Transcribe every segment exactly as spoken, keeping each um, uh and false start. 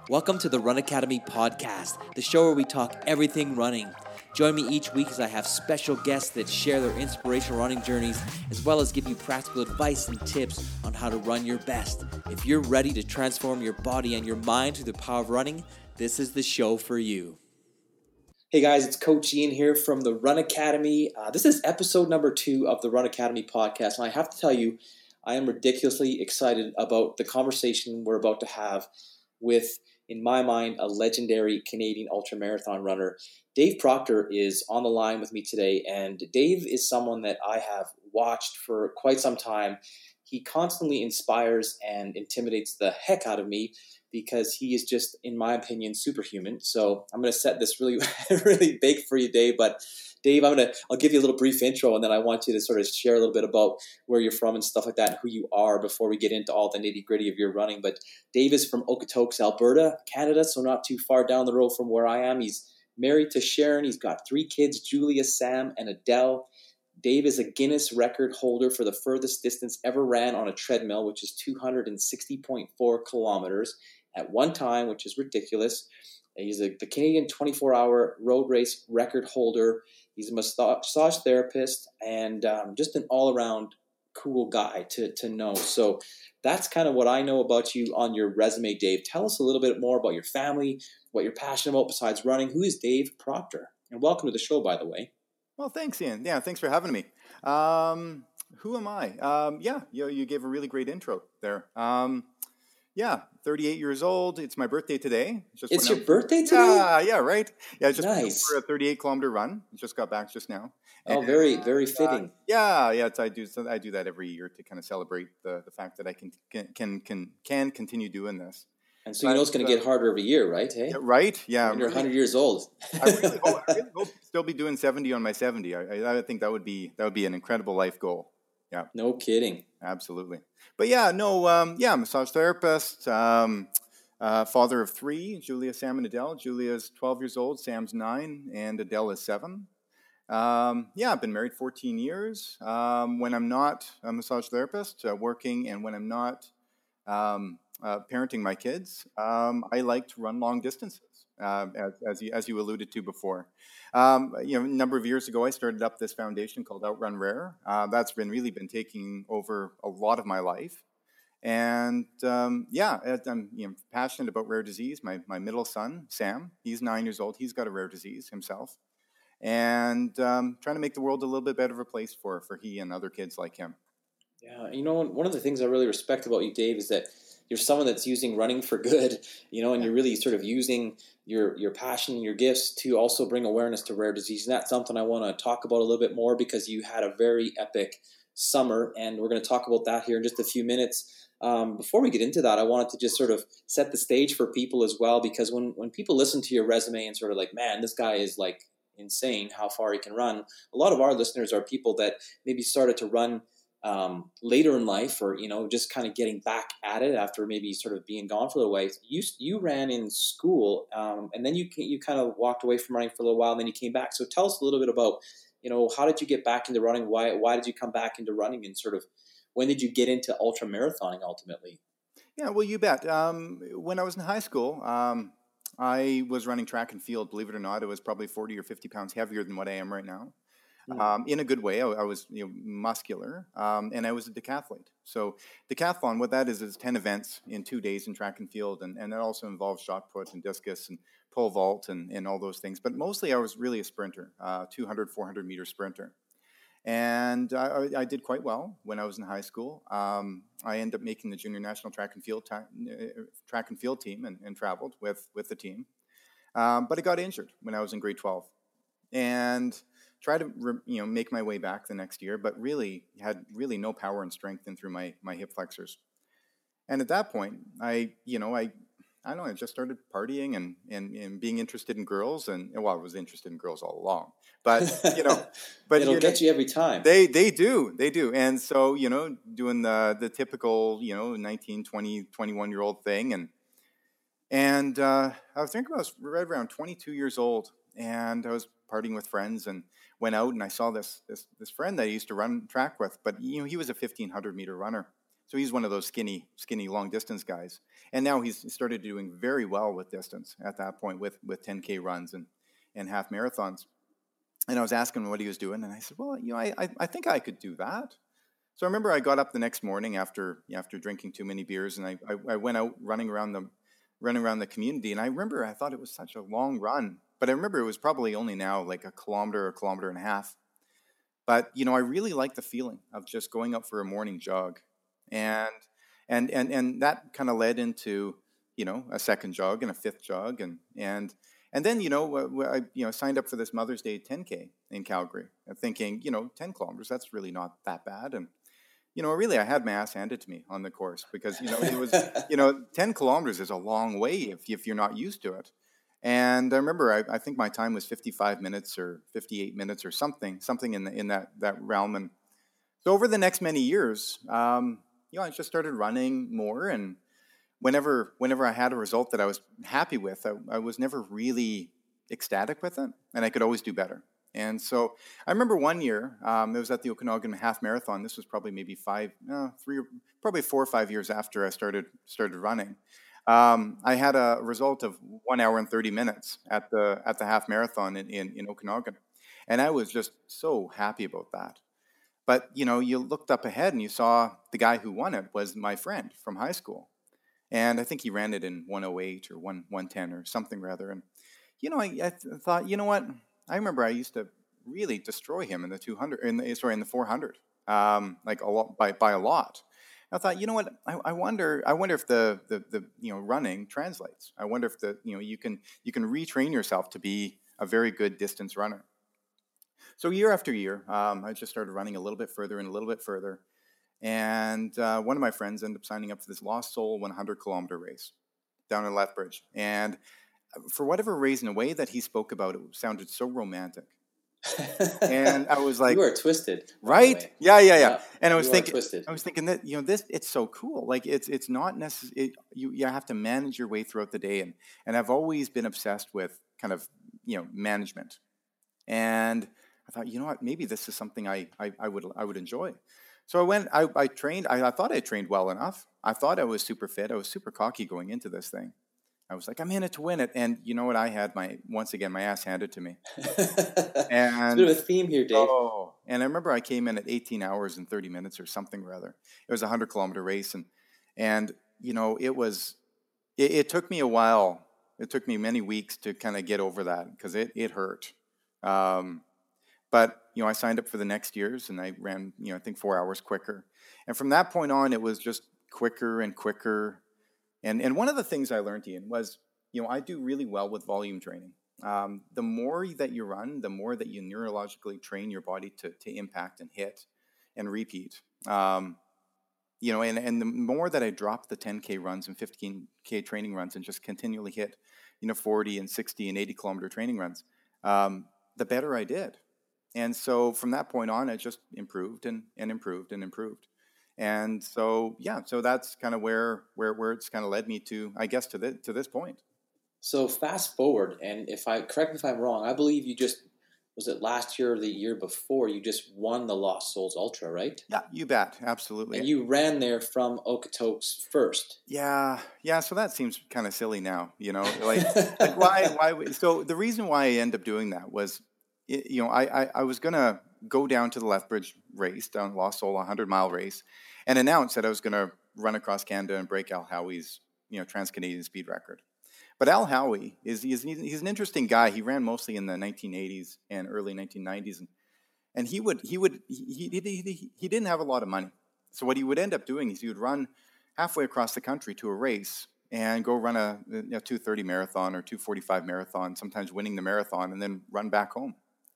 Welcome to the Run Academy podcast, the show where we talk everything running. Join me each week as I have special guests that share their inspirational running journeys, as well as give you practical advice and tips on how to run your best. If you're ready to transform your body and your mind through the power of running, this is the show for you. Hey guys, it's Coach Ian here from the Run Academy. Uh, this is episode number two of the Run Academy podcast, and I have to tell you, I am ridiculously excited about the conversation we're about to have with, in my mind, a legendary Canadian ultramarathon runner. Dave Proctor is on the line with me today, and Dave is someone that I have watched for quite some time. He constantly inspires and intimidates the heck out of me because he is just, in my opinion, superhuman. So I'm going to set this really, really big for you, Dave. But Dave, I'm gonna I'll give you a little brief intro, and then I want you to sort of share a little bit about where you're from and stuff like that, and who you are before we get into all the nitty gritty of your running. But Dave is from Okotoks, Alberta, Canada, so not too far down the road from where I am. He's married to Sharon. He's got three kids, Julia, Sam, and Adele. Dave is a Guinness record holder for the furthest distance ever ran on a treadmill, which is two hundred sixty point four kilometers at one time, which is ridiculous. He's a, the Canadian twenty-four hour road race record holder. He's a massage therapist and um, just an all-around cool guy to, to know. So that's kind of what I know about you on your resume, Dave. Tell us a little bit more about your family, what you're passionate about besides running. Who is Dave Proctor? And welcome to the show, by the way. Well, thanks, Ian. Yeah, thanks for having me. Um, who am I? Um, yeah, you, you gave a really great intro there. Um, yeah, thirty-eight years old. It's my birthday today. Just it's your out. birthday today? Yeah, yeah, right. Yeah, I just nice. went for a thirty-eight kilometer run. Just got back just now. And, oh, very, very fitting. Uh, yeah, yeah. It's, I do. So I do that every year to kind of celebrate the, the fact that I can can can can continue doing this. And so but, you know it's going to uh, get harder every year, right? Hey, yeah, right? Yeah, when you're really, one hundred years old. I really hope, I really hope to still be doing seventy on my seventy. I, I, I think that would be that would be an incredible life goal. Yeah. No kidding. Absolutely. But yeah, no, um, yeah, massage therapist, um, uh, father of three, Julia, Sam, and Adele. Julia's twelve years old, Sam's nine, and Adele is seven. Um, yeah, I've been married fourteen years. Um, when I'm not a massage therapist, uh, working, and when I'm not um, uh, parenting my kids, um, I like to run long distances, uh, as, as, you, as you alluded to before. Um, you know, a number of years ago, I started up this foundation called Outrun Rare. Uh, that's been really been taking over a lot of my life. And um, yeah, I'm you know, passionate about rare disease. My my middle son, Sam, he's nine years old. He's got a rare disease himself. And um, trying to make the world a little bit better of a place for, for he and other kids like him. Yeah, you know, one of the things I really respect about you, Dave, is that you're someone that's using running for good, you know, and you're really sort of using your your passion and your gifts to also bring awareness to rare disease. And that's something I want to talk about a little bit more because you had a very epic summer, and we're going to talk about that here in just a few minutes. Um, before we get into that, I wanted to just sort of set the stage for people as well, because when, when people listen to your resume and sort of like, man, this guy is like insane how far he can run, a lot of our listeners are people that maybe started to run Um, later in life, or you know, just kind of getting back at it after maybe sort of being gone for a little while. You you ran in school, um, and then you you kind of walked away from running for a little while, and then you came back. So tell us a little bit about, you know, how did you get back into running? Why why did you come back into running, and sort of when did you get into ultra marathoning ultimately? Yeah, well, you bet. Um, when I was in high school, um, I was running track and field. Believe it or not, it was probably forty or fifty pounds heavier than what I am right now. Um, in a good way. I, I was you know, muscular, um, and I was a decathlete. So decathlon, what that is, is ten events in two days in track and field, and, and that also involves shot put and discus and pole vault and, and all those things. But mostly I was really a sprinter, uh, two hundred, four hundred meter sprinter. And I, I did quite well when I was in high school. Um, I ended up making the junior national track and field, ta- track and field team and, and traveled with, with the team. Um, but I got injured when I was in grade twelve. And tried to you know make my way back the next year, but really had really no power and strength in through my my hip flexors. And at that point, I you know I I don't know I just started partying and and, and being interested in girls, and well, I was interested in girls all along, but you know, but it'll you get know, you every time. They they do they do, and so you know doing the the typical you know nineteen, twenty, twenty-one year old thing, and and uh, I was thinking I was right around twenty-two years old, and I was partying with friends and went out and I saw this this this friend that I used to run track with, but you know he was a fifteen hundred meter runner. So he's one of those skinny, skinny long distance guys. And now he's started doing very well with distance at that point with, with ten K runs and, and half marathons. And I was asking him what he was doing. And I said, well, you know, I, I, I think I could do that. So I remember I got up the next morning after after drinking too many beers, and I, I, I went out running around the running around the community. And I remember I thought it was such a long run, but I remember it was probably only now like a kilometer, a kilometer and a half. But you know, I really like the feeling of just going up for a morning jog, and and and and that kind of led into you know a second jog and a fifth jog, and and and then you know I you know signed up for this Mother's Day ten K in Calgary, thinking you know ten kilometers, that's really not that bad. And you know, really, I had my ass handed to me on the course because, you know, it was, you know, ten kilometers is a long way if, if you're not used to it. And I remember, I, I think my time was fifty-five minutes or fifty-eight minutes or something, something in the, in that, that realm. And so over the next many years, um, you know, I just started running more. And whenever, whenever I had a result that I was happy with, I, I was never really ecstatic with it, and I could always do better. And so I remember one year, um, it was at the Okanagan Half Marathon. This was probably maybe five, no, three, probably four or five years after I started started running. Um, I had a result of one hour and thirty minutes at the at the half marathon in, in, in Okanagan, and I was just so happy about that. But you know, you looked up ahead and you saw the guy who won it was my friend from high school, and I think he ran it in one oh eight or one one ten or something rather. And you know, I, I th- thought, you know what? I remember I used to really destroy him in the two hundred, in the, sorry, in the four hundred, um, like a lot by by a lot. And I thought, you know what? I, I wonder, I wonder if the, the the you know running translates. I wonder if the you know you can you can retrain yourself to be a very good distance runner. So year after year, um, I just started running a little bit further and a little bit further, and uh, one of my friends ended up signing up for this Lost Soul one hundred kilometer race down in Lethbridge, and for whatever reason, the way that he spoke about it sounded so romantic. And I was like, you are twisted, right? Yeah, yeah, yeah, yeah. And I was you thinking, twisted. I was thinking that, you know, this, it's so cool. Like it's, it's not necessary. It, you, you have to manage your way throughout the day. And, and I've always been obsessed with kind of, you know, management. And I thought, you know what, maybe this is something I, I, I would, I would enjoy. So I went, I, I trained, I, I thought I trained well enough. I thought I was super fit. I was super cocky going into this thing. I was like, I'm in it to win it. And you know what? I had my, once again, my ass handed to me. And it's a bit of a theme here, Dave. Oh, and I remember I came in at eighteen hours and thirty minutes or something rather. It was a hundred kilometer race. And, and, you know, it was, it, it took me a while. It took me many weeks to kind of get over that because it, it hurt. Um, but, you know, I signed up for the next years and I ran, you know, I think four hours quicker. And from that point on, it was just quicker and quicker. And and one of the things I learned, Ian, was, you know, I do really well with volume training. Um, the more that you run, the more that you neurologically train your body to to impact and hit and repeat. Um, you know, and, and the more that I drop the ten K runs and fifteen K training runs and just continually hit, you know, forty and sixty and eighty kilometer training runs, um, the better I did. And so from that point on, I just improved and, and improved and improved. And so, yeah, so that's kind of where, where, where it's kind of led me to, I guess, to this, to this point. So fast forward, and if I, correct me if I'm wrong, I believe you just, was it last year or the year before, you just won the Lost Souls Ultra, right? Yeah, you bet. Absolutely. And you ran there from Okotoks first. Yeah. Yeah. So that seems kind of silly now, you know, like, like why, why, so the reason why I ended up doing that was, you know, I, I, I was going to go down to the Lethbridge race, down Lost Soul, a hundred mile race, and announce that I was going to run across Canada and break Al Howie's, you know, Trans-Canadian speed record. But Al Howie is he's, he's an interesting guy. He ran mostly in the nineteen eighties and early nineteen nineties, and and he would he would he he, he he didn't have a lot of money. So what he would end up doing is he would run halfway across the country to a race and go run a you know, two thirty marathon or two forty-five marathon, sometimes winning the marathon, and then run back home.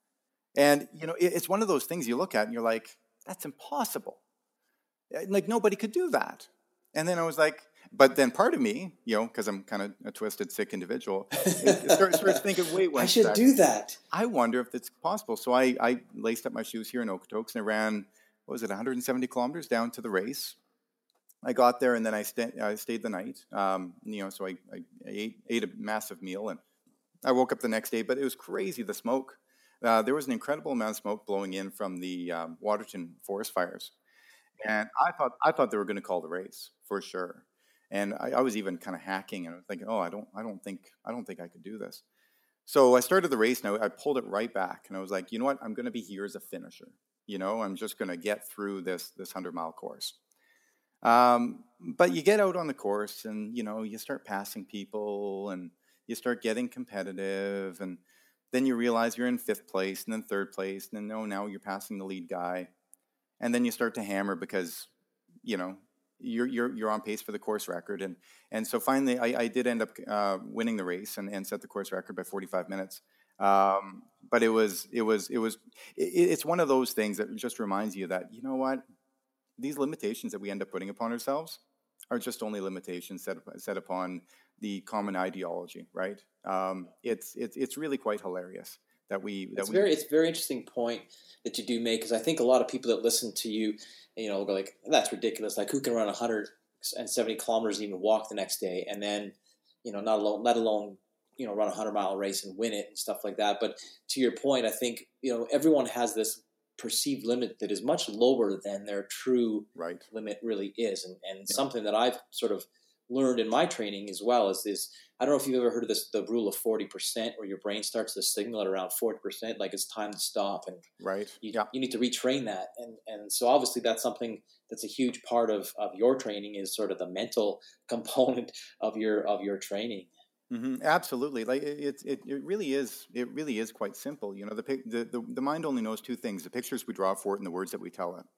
And you know, it's one of those things you look at and you're like, that's impossible. Like nobody could do that. And then I was like, but then part of me, you know, because I'm kind of a twisted, sick individual, starts start thinking, wait, one I should sec. do that. I wonder if it's possible. So I, I laced up my shoes here in Okotoks and I ran, what was it, one hundred seventy kilometers down to the race. I got there and then I, st- I stayed the night. Um, you know, so I, I ate, ate a massive meal and I woke up the next day, but it was crazy, the smoke. Uh, there was an incredible amount of smoke blowing in from the um, Waterton forest fires. And I thought I thought they were going to call the race for sure. And I, I was even kind of hacking and I was thinking, oh, I don't, I don't think, I don't think I could do this. So I started the race and I, I pulled it right back and I was like, you know what, I'm going to be here as a finisher. You know, I'm just going to get through this this hundred mile course. Um, but you get out on the course and, you know, you start passing people and you start getting competitive and then you realize you're in fifth place and then third place and then, oh, now you're passing the lead guy. And then you start to hammer because, you know, you're you're you're on pace for the course record. And and so finally I, I did end up uh, winning the race and, and set the course record by forty-five minutes. Um, but it was it was it was it, it's one of those things that just reminds you that, you know what, these limitations that we end up putting upon ourselves are just only limitations set set upon the common ideology, right? Um, it's it's it's really quite hilarious that we that it's we very it's a very interesting point that you do make, because I think a lot of people that listen to you, you know, go like, that's ridiculous. Like, who can run one hundred seventy kilometers and even walk the next day, and then, you know, not alone, let alone, you know, run a hundred mile race and win it and stuff like that. But to your point, I think, you know, everyone has this perceived limit that is much lower than their true right. limit really is, and and Yeah. something that I've sort of learned in my training as well is this. I don't know if you've ever heard of this, the rule of forty percent, where your brain starts to signal at around forty percent, like it's time to stop, and Right. you, Yeah. you need to retrain that. And and so obviously that's something that's a huge part of, of your training, is sort of the mental component of your of your training. Mm-hmm. Absolutely. Like it, it, it really is. It really is quite simple. You know, the, pic- the the the mind only knows two things: the pictures we draw for it and the words that we tell it.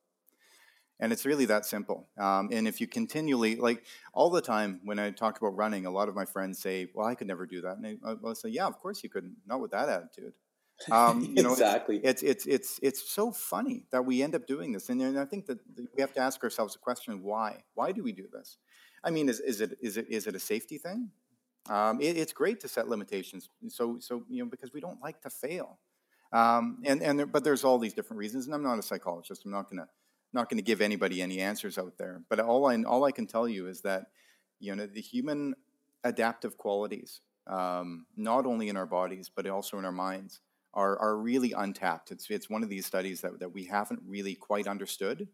And it's really that simple. Um, and if you continually, like all the time when I talk about running, a lot of my friends say, "Well, I could never do that." And I, I'll say, "Yeah, of course you couldn't. Not with that attitude." Um, you know, Exactly. It's, it's it's it's it's so funny that we end up doing this, and, and I think that we have to ask ourselves the question: Why? Why do we do this? I mean, is is it is it is it a safety thing? Um, it, it's great to set limitations, so so you know, because we don't like to fail. Um, and and there, but there's all these different reasons, and I'm not a psychologist. I'm not gonna not going to give anybody any answers out there. But all I all I can tell you is that, you know, the human adaptive qualities, um, not only in our bodies but also in our minds, are are really untapped. It's it's one of these studies that that we haven't really quite understood.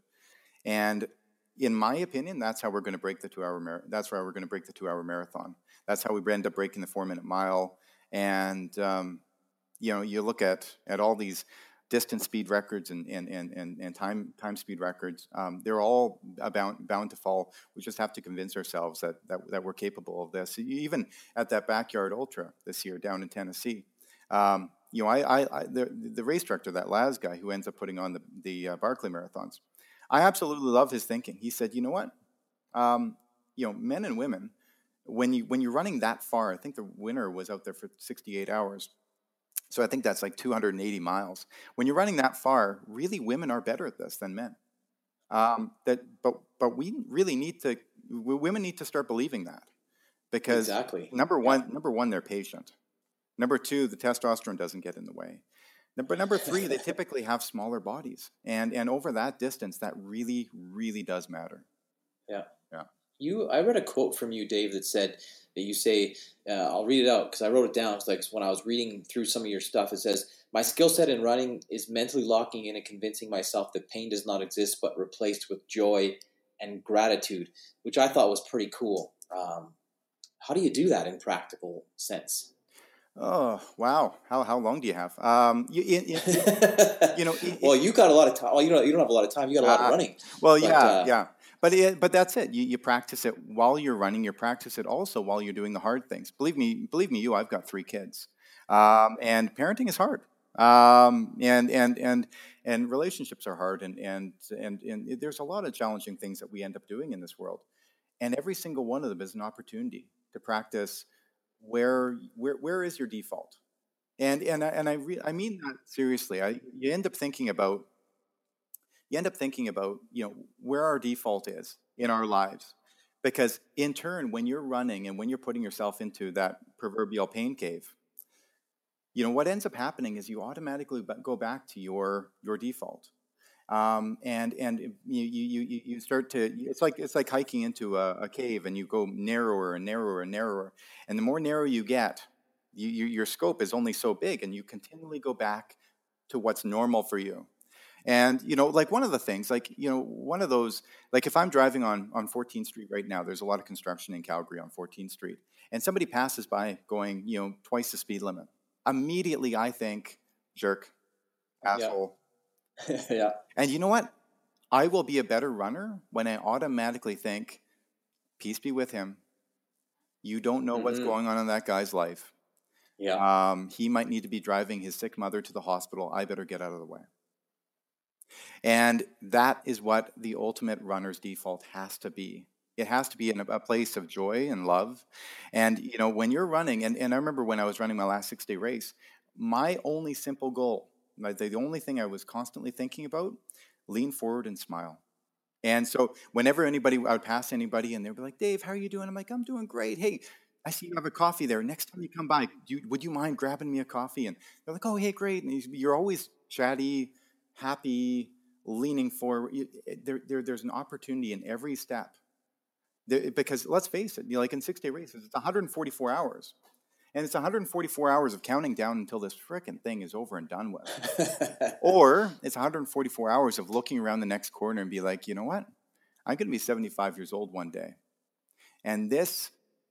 And in my opinion, that's how we're going to break the two hour mar- that's how we're going to break the two hour marathon. That's how we end up breaking the four minute mile. And um, you know, you look at at all these distance speed records and and and and, and time time speed records. Um, they're all bound bound to fall. We just have to convince ourselves that that that we're capable of this. Even at that backyard ultra this year down in Tennessee. Um, you know, I, I, I the, the race director, that Laz guy who ends up putting on the the uh, Barkley marathons, I absolutely love his thinking. He said, you know what, um, you know, men and women, when you when you're running that far, I think the winner was out there for sixty-eight hours. So I think that's like two hundred eighty miles. When you're running that far, really, women are better at this than men. Um, that, but but we really need to. Women need to start believing that, because Exactly. number one, Yeah. number one, they're patient. Number two, the testosterone doesn't get in the way. Number number three, they typically have smaller bodies, and and over that distance, that really really does matter. Yeah. Yeah. You, I read a quote from you, Dave, that said that you say, uh, I'll read it out because I wrote it down. It's like when I was reading through some of your stuff, it says, my skill set in running is mentally locking in and convincing myself that pain does not exist, but replaced with joy and gratitude, which I thought was pretty cool. Um, how do you do that in practical sense? Oh wow! How how long do you have? Um, you you, you, you know. It, well, you got a lot of time. Well, you don't. You don't have a lot of time. You got a lot uh, of running. Well, but, yeah, uh, yeah. But it, but that's it. You you practice it while you're running. You practice it also while you're doing the hard things. Believe me, believe me, you. I've got three kids, um, and parenting is hard. Um, and and and and relationships are hard, and and and and there's a lot of challenging things that we end up doing in this world, and every single one of them is an opportunity to practice where where where is your default. And and I, and I re- I mean that seriously. I you end up thinking about you end up thinking about you know where our default is in our lives, because in turn, when you're running and when you're putting yourself into that proverbial pain cave, you know what ends up happening is you automatically ba- go back to your your default. Um, and and you, you you you start to it's like it's like hiking into a, a cave, and you go narrower and narrower and narrower, and the more narrow you get, you, you, your scope is only so big, and you continually go back to what's normal for you. And, you know, like one of the things, like, you know, one of those, like if I'm driving on, on fourteenth Street right now, there's a lot of construction in Calgary on fourteenth Street, and somebody passes by going, you know, twice the speed limit. Immediately I think, jerk, asshole. Yeah. yeah. And you know what? I will be a better runner when I automatically think, peace be with him. You don't know mm-hmm. what's going on in that guy's life. Yeah. Um, he might need to be driving his sick mother to the hospital. I better get out of the way. And that is what the ultimate runner's default has to be. It has to be in a place of joy and love. And, you know, when you're running, and, and I remember when I was running my last six-day race, my only simple goal, like the only thing I was constantly thinking about, lean forward and smile. And so whenever anybody, I would pass anybody and they'd be like, Dave, how are you doing? I'm like, I'm doing great. Hey, I see you have a coffee there. Next time you come by, do you, would you mind grabbing me a coffee? And they're like, oh, hey, great. And you're always chatty, happy, leaning forward. There, there, there's an opportunity in every step. There, because let's face it, you know, like in six-day races, it's one hundred forty-four hours. And it's one hundred forty-four hours of counting down until this frickin' thing is over and done with. Or it's one hundred forty-four hours of looking around the next corner and be like, you know what? I'm going to be seventy-five years old one day. And this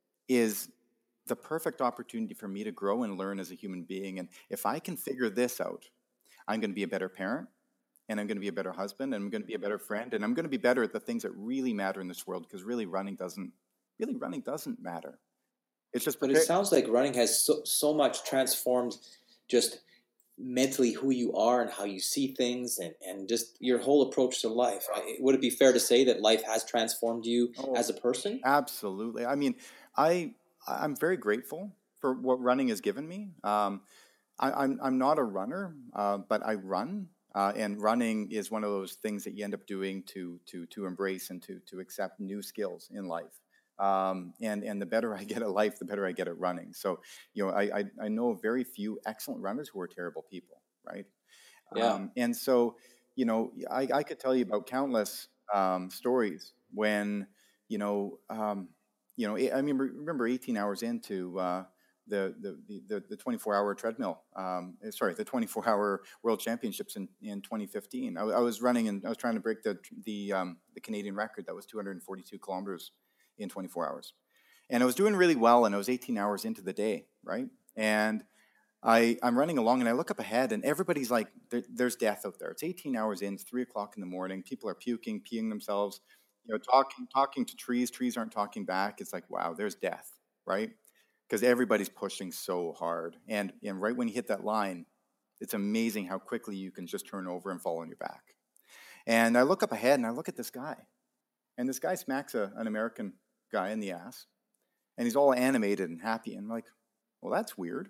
is the perfect opportunity for me to grow and learn as a human being. And if I can figure this out, I'm going to be a better parent, and I'm going to be a better husband, and I'm going to be a better friend, and I'm going to be better at the things that really matter in this world, because really running doesn't, really running doesn't matter. It's just, but it sounds like running has so, so much transformed just mentally who you are and how you see things, and, and just your whole approach to life. I, would it be fair to say that life has transformed you oh, as a person? Absolutely. I mean, I, I'm very grateful for what running has given me. Um, I, I'm, I'm not a runner, uh, but I run. Uh, and running is one of those things that you end up doing to, to, to embrace and to, to accept new skills in life. Um, and, and the better I get at life, the better I get at running. So, you know, I, I, I know very few excellent runners who are terrible people, right? Yeah. Um, and so, you know, I, I could tell you about countless um, stories when, you know, um, you know, I mean, remember eighteen hours into uh, the, the, the, the twenty-four hour treadmill, um, sorry, the twenty-four hour World Championships in, in twenty fifteen. I, I was running and I was trying to break the, the, um, the Canadian record that was two hundred forty-two kilometers in twenty-four hours. And I was doing really well, and I was eighteen hours into the day, right? And I, I'm running along, and I look up ahead, and everybody's like, there, there's death out there. It's eighteen hours in, it's three o'clock in the morning. People are puking, peeing themselves, you know, talking, talking to trees. Trees aren't talking back. It's like, wow, there's death, right? Because everybody's pushing so hard. And, and right when you hit that line, it's amazing how quickly you can just turn over and fall on your back. And I look up ahead, and I look at this guy. And this guy smacks a, an American guy in the ass, and he's all animated and happy. And I'm like, well, that's weird.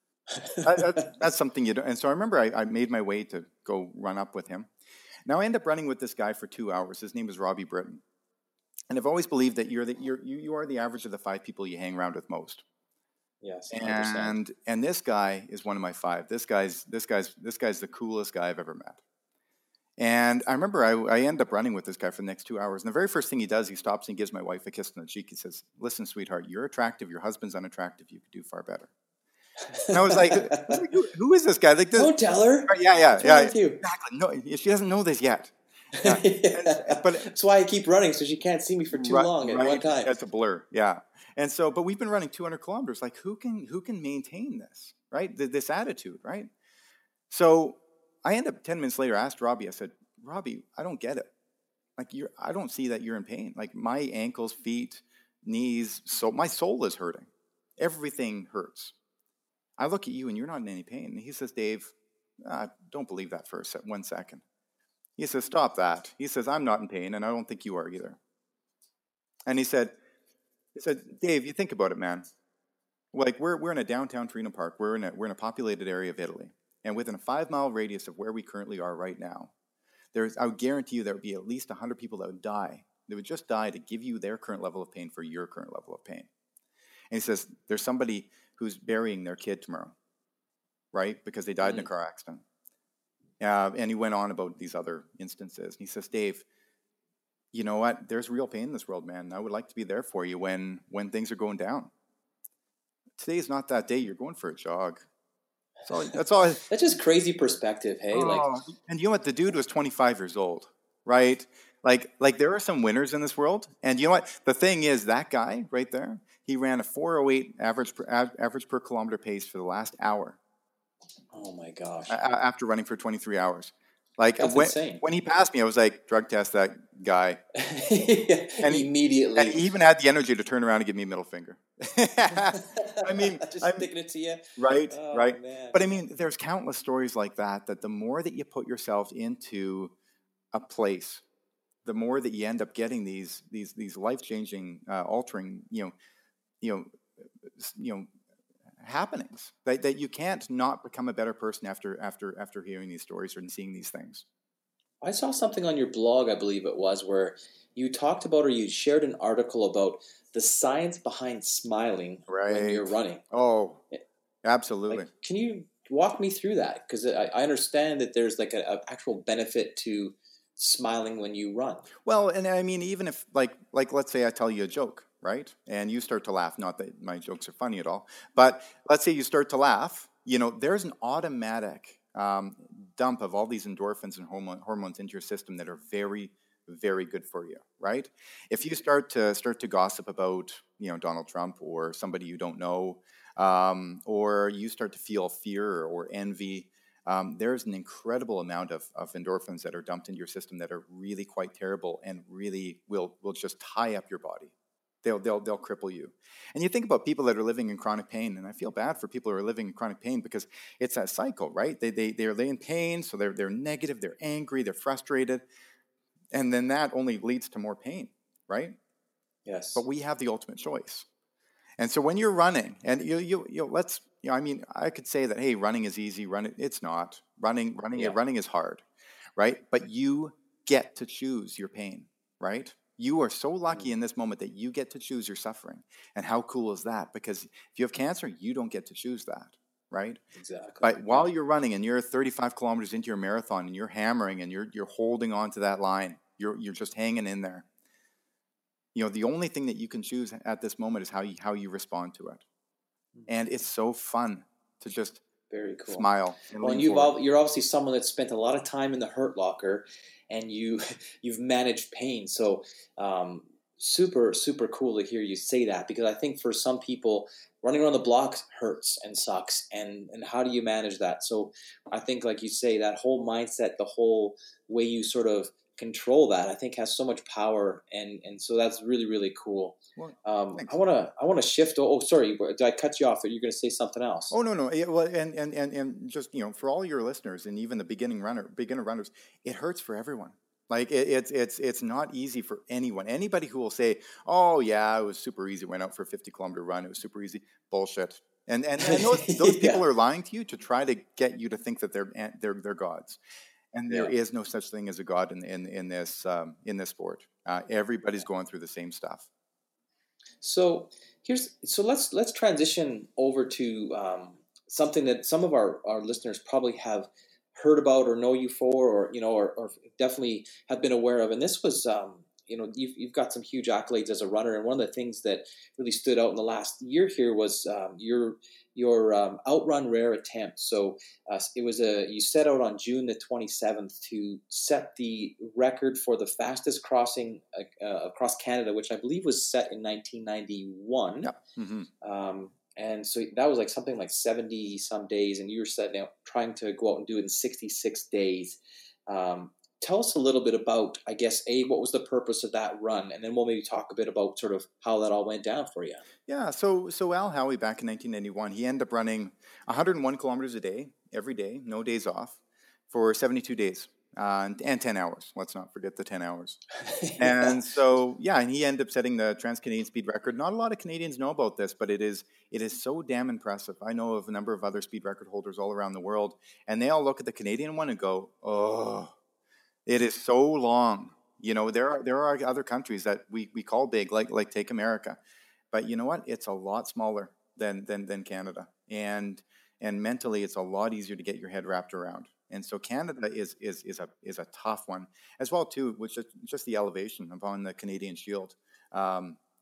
that, that, that's something you don't. And so I remember I, I made my way to go run up with him. Now I end up running with this guy for two hours. His name is Robbie Britton. And I've always believed that you're the, you're, you, you are the average of the five people you hang around with most. Yes, one hundred percent. And and this guy is one of my five. This guy's this guy's this guy's the coolest guy I've ever met. And I remember I, I end up running with this guy for the next two hours. And the very first thing he does, he stops and gives my wife a kiss on the cheek. He says, listen, sweetheart, you're attractive. Your husband's unattractive. You could do far better. And I was like, I was like who, who is this guy? Like, this, Don't tell her. Yeah, yeah, What's yeah. wrong with you? Exactly. No, she doesn't know this yet. Yeah. yeah. But that's why I keep running, so she can't see me for too right, long at right. one time. That's a blur. Yeah. And so, but we've been running two hundred kilometers. Like, who can who can maintain this, right? This attitude, right? So I end up ten minutes later, I asked Robbie, I said, Robbie, I don't get it. Like, you're, I don't see that you're in pain. Like, my ankles, feet, knees, so my soul is hurting. Everything hurts. I look at you and you're not in any pain. And he says, Dave, ah, don't believe that for a sec- one second. He says, stop that. He says, I'm not in pain, and I don't think you are either. And he said, he said, Dave, you think about it, man. Like, we're we're in a downtown Torino Park. We're in a we're in a populated area of Italy, and within a five mile radius of where we currently are right now, there's I would guarantee you there would be at least a hundred people that would die. They would just die to give you their current level of pain for your current level of pain. And he says, there's somebody who's burying their kid tomorrow, right? Because they died mm. in a car accident. Uh, and he went on about these other instances. And he says, Dave, you know what? There's real pain in this world, man. I would like to be there for you when when things are going down. Today is not that day. You're going for a jog. So that's all. I, That's just crazy perspective, hey? Like, oh, and you know what? The dude was twenty-five years old, right? Like, like there are some winners in this world, and you know what? The thing is, that guy right there, he ran a four oh eight average per, average per kilometer pace for the last hour. oh my gosh, a- after running for twenty-three hours. Like that's when, insane. when he passed me, I was like, drug test that guy. And he, Immediately. and he even had the energy to turn around and give me a middle finger. I mean, just I'm, sticking it to you. right, Oh, right. man. But I mean, there's countless stories like that, that the more that you put yourself into a place, the more that you end up getting these, these, these life-changing, uh, altering, you know, you know, you know, happenings that, that you can't not become a better person after after after hearing these stories or seeing these things. I saw something on your blog, I believe it was, where you talked about or you shared an article about the science behind smiling Right. when you're running. Oh, absolutely. Like, can you walk me through that? Because I, I understand that there's like an actual benefit to smiling when you run. Well, and I mean, even if like like let's say I tell you a joke, right? And you start to laugh, not that my jokes are funny at all, but let's say you start to laugh, you know, there's an automatic um, dump of all these endorphins and hormone, hormones into your system that are very, very good for you, right? If you start to start to gossip about, you know, Donald Trump or somebody you don't know, um, or you start to feel fear or envy, um, there's an incredible amount of, of endorphins that are dumped into your system that are really quite terrible and really will will just tie up your body. They'll, they'll, they'll cripple you. And you think about people that are living in chronic pain, and I feel bad for people who are living in chronic pain because it's that cycle, right? They, they, they're in pain, so they're, they're negative, they're angry, they're frustrated, and then that only leads to more pain, right? Yes. But we have the ultimate choice. And so when you're running, and you, you, you let's, you know, I mean, I could say that, hey, running is easy, running, it's not. Running, running, Yeah. running is hard, right? But you get to choose your pain, right? You are so lucky in this moment that you get to choose your suffering. And how cool is that? Because if you have cancer, you don't get to choose that, right? Exactly. But while you're running and you're thirty-five kilometers into your marathon and you're hammering and you're you're holding on to that line, you're you're just hanging in there. You know, the only thing that you can choose at this moment is how you how you respond to it. And it's so fun to just Very cool. smile. And well, and lean you've forward. al- you're obviously someone that spent a lot of time in the Hurt Locker, and you you've managed pain. So um, super super cool to hear you say that, because I think for some people running around the block hurts and sucks, and and how do you manage that? So I think, like you say, that whole mindset, the whole way you sort of control that, I think has so much power, and and so that's really really cool. Well, Um, thanks. I want to I want to shift. Oh, sorry, did I cut you off? Or you're going to say something else? Oh no no yeah, well and, and and and just, you know, for all your listeners and even the beginning runner beginner runners, it hurts for everyone. Like it, it's it's it's not easy for anyone. Anybody who will say, "Oh yeah, it was super easy. Went out for a fifty kilometer run. It was super easy." Bullshit. And and, and those those people Yeah. are lying to you to try to get you to think that they're they're they're gods. And there Yeah. is no such thing as a god in in in this um, in this sport. Uh, everybody's going through the same stuff. So here's so let's let's transition over to um, something that some of our, our listeners probably have heard about or know you for, or you know, or, or definitely have been aware of. And this was, um, you know, you've you've got some huge accolades as a runner, and one of the things that really stood out in the last year here was um, your your um, outrun rare attempt. So uh, it was a you set out on June the twenty-seventh to set the record for the fastest crossing uh, uh, across Canada, which I believe was set in nineteen ninety-one. Yeah. Mm-hmm. Um, and so that was like something like seventy some days, and you were setting out trying to go out and do it in sixty-six days. Um, tell us a little bit about, I guess, A, what was the purpose of that run? And then we'll maybe talk a bit about sort of how that all went down for you. Yeah, so so Al Howie back in nineteen ninety-one, he ended up running one hundred one kilometers a day, every day, no days off, for seventy-two days uh, and, and ten hours. Let's not forget the ten hours. And so, yeah, and he ended up setting the Trans-Canadian speed record. Not a lot of Canadians know about this, but it is it is so damn impressive. I know of a number of other speed record holders all around the world, and they all look at the Canadian one and go, oh, it is so long. You know, there are there are other countries that we, we call big, like like take America. But you know what? It's a lot smaller than than than Canada, and and mentally, it's a lot easier to get your head wrapped around. And so Canada is is is a is a tough one as well too, which is just the elevation upon the Canadian Shield. Um,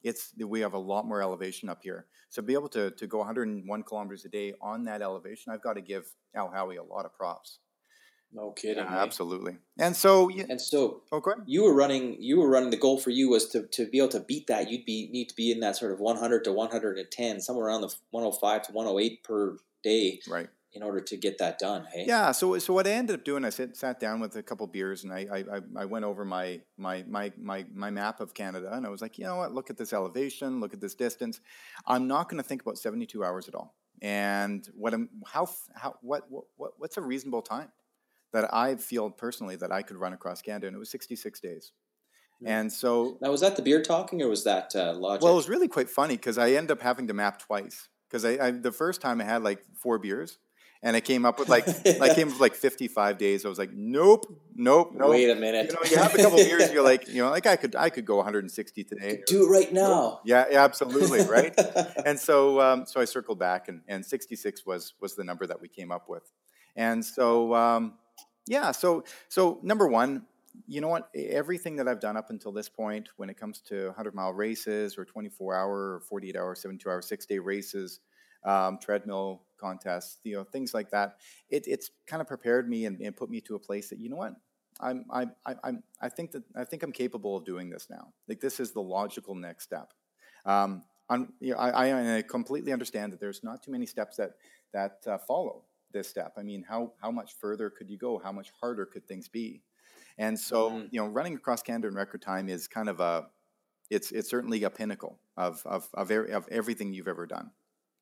it's we have a lot more elevation up here. So to be able to to go one hundred one kilometers a day on that elevation, I've got to give Al Howie a lot of props. No kidding. Yeah, eh? absolutely. And so, yeah, And so, oh, go ahead. you were running. You were running. The goal for you was to, to be able to beat that. You'd be need to be in that sort of one hundred to one hundred ten, somewhere around the one oh five to one oh eight per day, Right. in order to get that done. Hey. Yeah. So, so what I ended up doing, I sat, sat down with a couple beers, and I, I, I- I went over my, my, my, my, my map of Canada, and I was like, you know what? Look at this elevation. Look at this distance. I'm not going to think about seventy-two hours at all. And what am how how what what what's a reasonable time that I feel personally that I could run across Canada, and it was sixty-six days. Hmm. And so, Now, was that the beer talking, or was that uh, logic? well, it was really quite funny because I ended up having to map twice because I, I the first time I had like four beers, and I came up with like I came up with like fifty-five days. I was like, nope, nope, nope. Wait a minute. You know, you have a couple beers, you're like, you know, like I could I could go one hundred sixty today. Do it right now. Yeah, yeah, absolutely, right. And so, um, so I circled back, and, and sixty-six was was the number that we came up with. And so, um, yeah, so so number one, you know what? Everything that I've done up until this point, when it comes to one hundred mile races or twenty-four hour or forty-eight hour, seventy-two hour, six day races, um, treadmill contests, you know, things like that, it, it's kind of prepared me and, and put me to a place that, you know what? I'm, I, I, I'm, I think that I think I'm capable of doing this now. Like, this is the logical next step. Um, I'm, you know, I, I completely understand that there's not too many steps that that uh, follow this step. I mean, how how much further could you go? How much harder could things be? And so, Mhm. you know, running across Canada in record time is kind of a, it's it's certainly a pinnacle of of of, er- of everything you've ever done.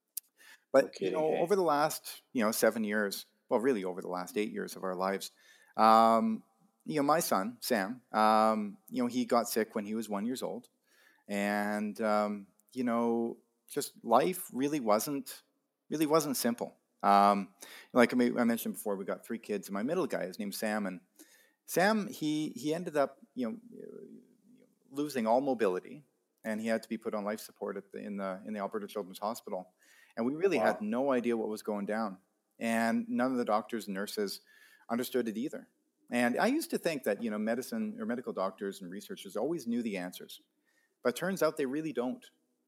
But No you kidding, know, eh? over the last you know seven years, well, really over the last eight years of our lives, um, you know, my son Sam, um, you know, he got sick when he was one years old, and um, you know, just life really wasn't really wasn't simple. Um, like I me- I mentioned before, we got three kids, and my middle guy is named Sam, and Sam he he ended up you know losing all mobility, and he had to be put on life support at the, in the in the Alberta Children's Hospital, and we really had Wow. no idea what was going down, and none of the doctors and nurses understood it either. And I used to think that you know medicine or medical doctors and researchers always knew the answers, but it turns out they really don't.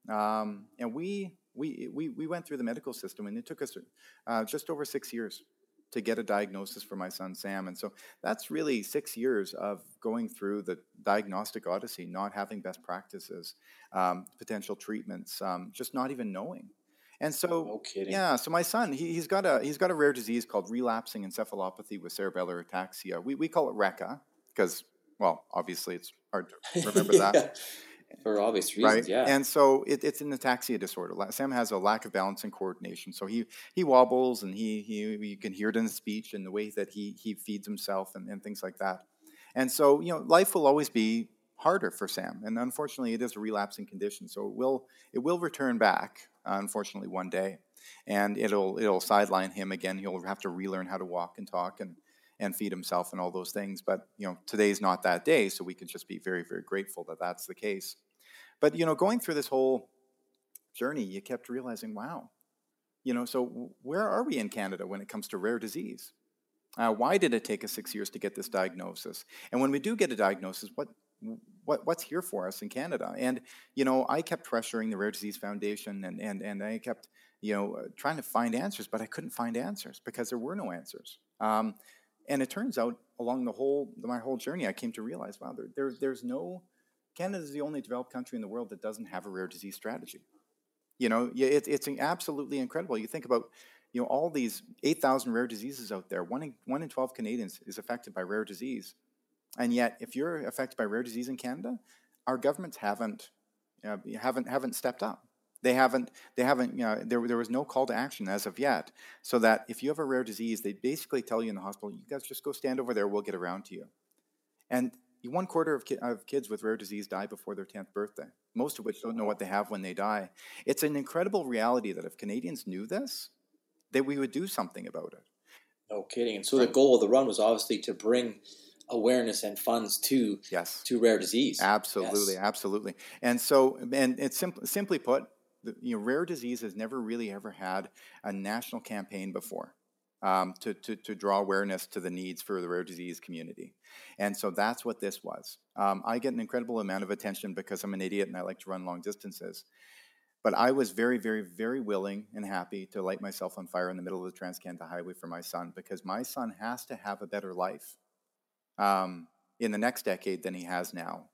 Um, and we we we we went through the medical system, and it took us uh, just over six years to get a diagnosis for my son Sam. And so that's really six years of going through the diagnostic odyssey, not having best practices, um, potential treatments, um, just not even knowing. And so, No kidding. yeah, so my son, he, he's got a he's got a rare disease called relapsing encephalopathy with cerebellar ataxia. We we call it R E C A because, well, obviously it's hard to remember that. Yeah. For obvious reasons, Right, yeah. and so it, it's an ataxia disorder. La- Sam has a lack of balance and coordination, so he he wobbles, and he he you can hear it in his speech and the way that he he feeds himself and, and things like that. And so you know, life will always be harder for Sam, and unfortunately, it is a relapsing condition. So it will it will return back, uh, unfortunately, one day, and it'll it'll sideline him again. He'll have to relearn how to walk and talk and and feed himself and all those things. But you know, today's not that day, so we can just be very very grateful that that's the case. But, you know, going through this whole journey, you kept realizing, wow, you know, so where are we in Canada when it comes to rare disease? Uh, why did it take us six years to get this diagnosis? And when we do get a diagnosis, what, what what's here for us in Canada? And, you know, I kept pressuring the Rare Disease Foundation, and, and, and I kept, you know, uh, trying to find answers, but I couldn't find answers because there were no answers. Um, and it turns out along the whole, my whole journey, I came to realize, wow, there, there there's no... Canada is the only developed country in the world that doesn't have a rare disease strategy. You know, it, it's absolutely incredible. You think about, you know, all these eight thousand rare diseases out there. One in, one in twelve Canadians is affected by rare disease. And yet, if you're affected by rare disease in Canada, our governments haven't uh, haven't haven't stepped up. They haven't they haven't you know there there was no call to action as of yet. So that if you have a rare disease, they basically tell you in the hospital, you guys just go stand over there. We'll get around to you. And one quarter of, ki- of kids with rare disease die before their tenth birthday, most of which don't know what they have when they die. It's an incredible reality that if Canadians knew this, that we would do something about it. No kidding. And so the goal of the run was obviously to bring awareness and funds to Yes, to rare disease. absolutely, Yes. absolutely. And so, and it's simple, simply put, the, you know, rare disease has never really ever had a national campaign before. um, to, to, to draw awareness to the needs for the rare disease community. And so that's what this was. Um, I get an incredible amount of attention because I'm an idiot and I like to run long distances. But I was very, very, very willing and happy to light myself on fire in the middle of the Trans-Canada Highway for my son, because my son has to have a better life um, in the next decade than he has now.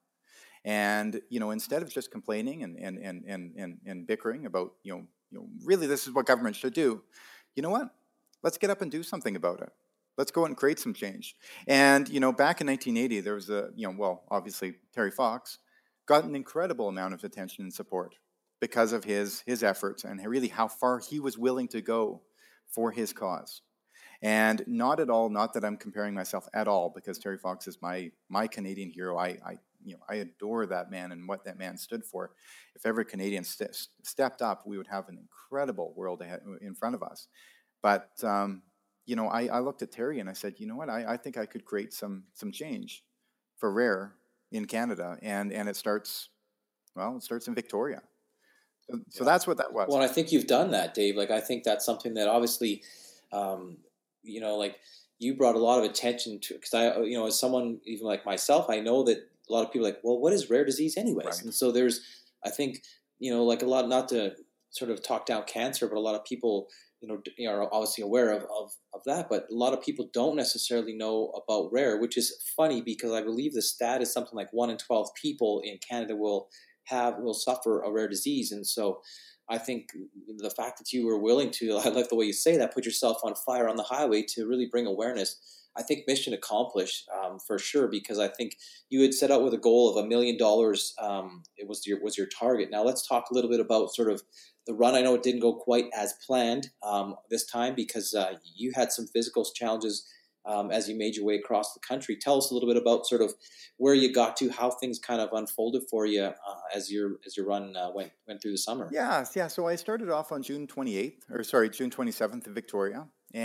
And, you know, instead of just complaining and, and, and, and, and, and bickering about, you know, you know, really this is what government should do, you know what? Let's get up and do something about it. Let's go out and create some change. And, you know, back in nineteen eighty, there was a, you know, well, obviously Terry Fox got an incredible amount of attention and support because of his his efforts and really how far he was willing to go for his cause. And not at all, not that I'm comparing myself at all, because Terry Fox is my my Canadian hero. I, I you know I adore that man and what that man stood for. If every Canadian st- stepped up, we would have an incredible world ahead in front of us. But um, you know, I, I looked at Terry and I said, you know what, I, I think I could create some some change for rare in Canada, and and it starts well, it starts in Victoria. So, so that's what that was. Well, I think you've done that, Dave. Like, I think that's something that obviously, um, you know, like you brought a lot of attention to, because I, you know, as someone even like myself, I know that a lot of people are like, well, what is rare disease anyways? Right. And so there's, I think, you know, like a lot, not to sort of talk down cancer, but a lot of people, you know, you know are obviously aware of, of, of that, but a lot of people don't necessarily know about rare, which is funny because I believe the stat is something like one in twelve people in Canada will have will suffer a rare disease. And so I think the fact that you were willing to, I like the way you say that, put yourself on fire on the highway to really bring awareness, I think mission accomplished um, for sure, because I think you had set out with a goal of a million dollars. Um, it was your was your target. Now let's talk a little bit about sort of the run. I know it didn't go quite as planned um, this time because uh, you had some physical challenges Um, as you made your way across the country. Tell us a little bit about sort of where you got to, how things kind of unfolded for you uh, as your as your run uh, went went through the summer. Yeah, yeah. So I started off on June twenty-eighth, or sorry, June twenty-seventh in Victoria,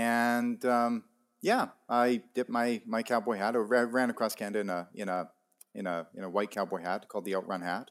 and um, yeah, I dipped my my cowboy hat. I ran across Canada in a in a in a in a white cowboy hat called the Outrun hat,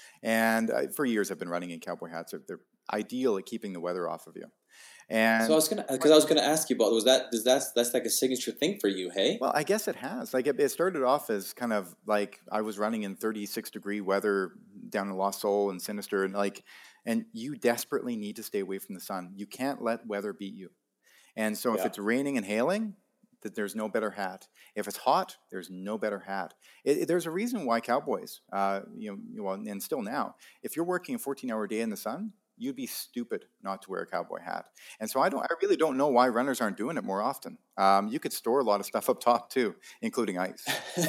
and I, for years I've been running in cowboy hats. They're, they're ideal at keeping the weather off of you. And so I was gonna, because I was gonna ask you about, was that does that that's like a signature thing for you, hey? Well, I guess it has. Like it, it started off as kind of like I was running in thirty-six degree weather down in Lost Soul and Sinister, and like, and you desperately need to stay away from the sun. You can't let weather beat you. And so, yeah. If it's raining and hailing, that there's no better hat. If it's hot, there's no better hat. It, it, there's a reason why cowboys, uh, you know, well, and still now, if you're working a fourteen hour day in the sun, you'd be stupid not to wear a cowboy hat. And so I don't, I really don't know why runners aren't doing it more often. Um, you could store a lot of stuff up top too, including ice.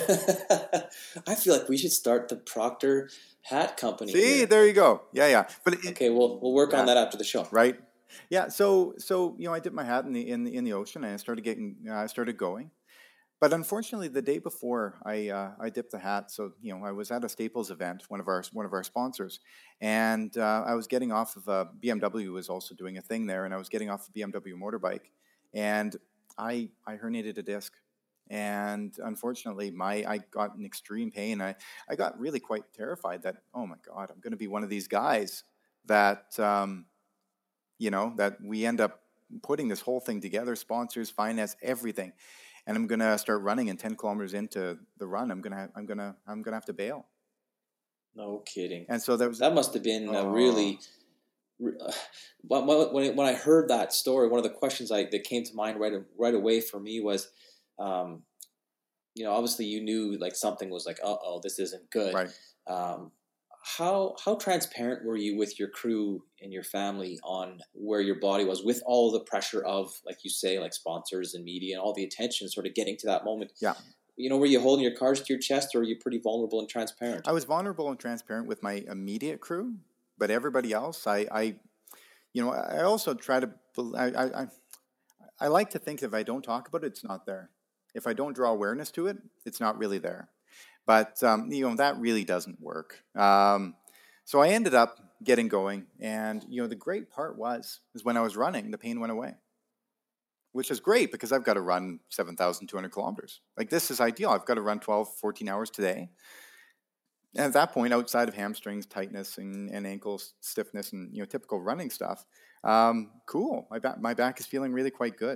I feel like we should start the Proctor Hat Company. See, here. There you go. Yeah, yeah. But it, okay, we'll we'll work yeah, on that after the show. Right. Yeah. So so you know, I dipped my hat in the in the in the ocean and I started getting, I uh, started going. But unfortunately, the day before I uh, I dipped the hat, so you know I was at a Staples event, one of our one of our sponsors, and uh, I was getting off of a B M W was also doing a thing there, and I was getting off a B M W motorbike, and I I herniated a disc, and unfortunately, my I got an extreme pain. I I got really quite terrified that oh my God, I'm going to be one of these guys that um, you know that we end up putting this whole thing together, sponsors, finance, everything. And I'm gonna start running, and ten kilometers into the run, I'm gonna, I'm gonna, I'm gonna have to bail. No kidding. And so that was that must have been oh. a really. Uh, when when I heard that story, one of the questions I that came to mind right right away for me was, um, you know, obviously you knew like something was like, uh oh, this isn't good. Right. Um, How how transparent were you with your crew and your family on where your body was with all the pressure of, like you say, like sponsors and media and all the attention sort of getting to that moment? Yeah. You know, were you holding your cards to your chest, or were you pretty vulnerable and transparent? I was vulnerable and transparent with my immediate crew, but everybody else, I, I you know, I also try to, I, I, I like to think if I don't talk about it, it's not there. If I don't draw awareness to it, it's not really there. But, um, you know, that really doesn't work. Um, so I ended up getting going. And, you know, the great part was, is when I was running, the pain went away. Which is great because I've got to run seven thousand two hundred kilometers. Like, this is ideal. I've got to run twelve, fourteen hours today. And at that point, outside of hamstrings, tightness, and, and ankle stiffness, and, you know, typical running stuff, um, cool. My back, my back is feeling really quite good.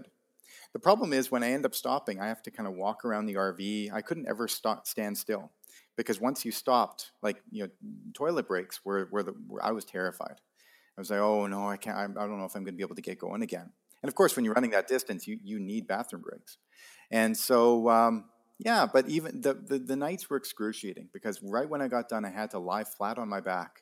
The problem is when I end up stopping, I have to kind of walk around the R V. I couldn't ever stop, stand still because once you stopped, like, you know, toilet breaks were, were the, were, I was terrified. I was like, oh no, I can't, I, I don't know if I'm going to be able to get going again. And of course, when you're running that distance, you, you need bathroom breaks. And so, um, yeah, but even the, the, the nights were excruciating because right when I got done, I had to lie flat on my back.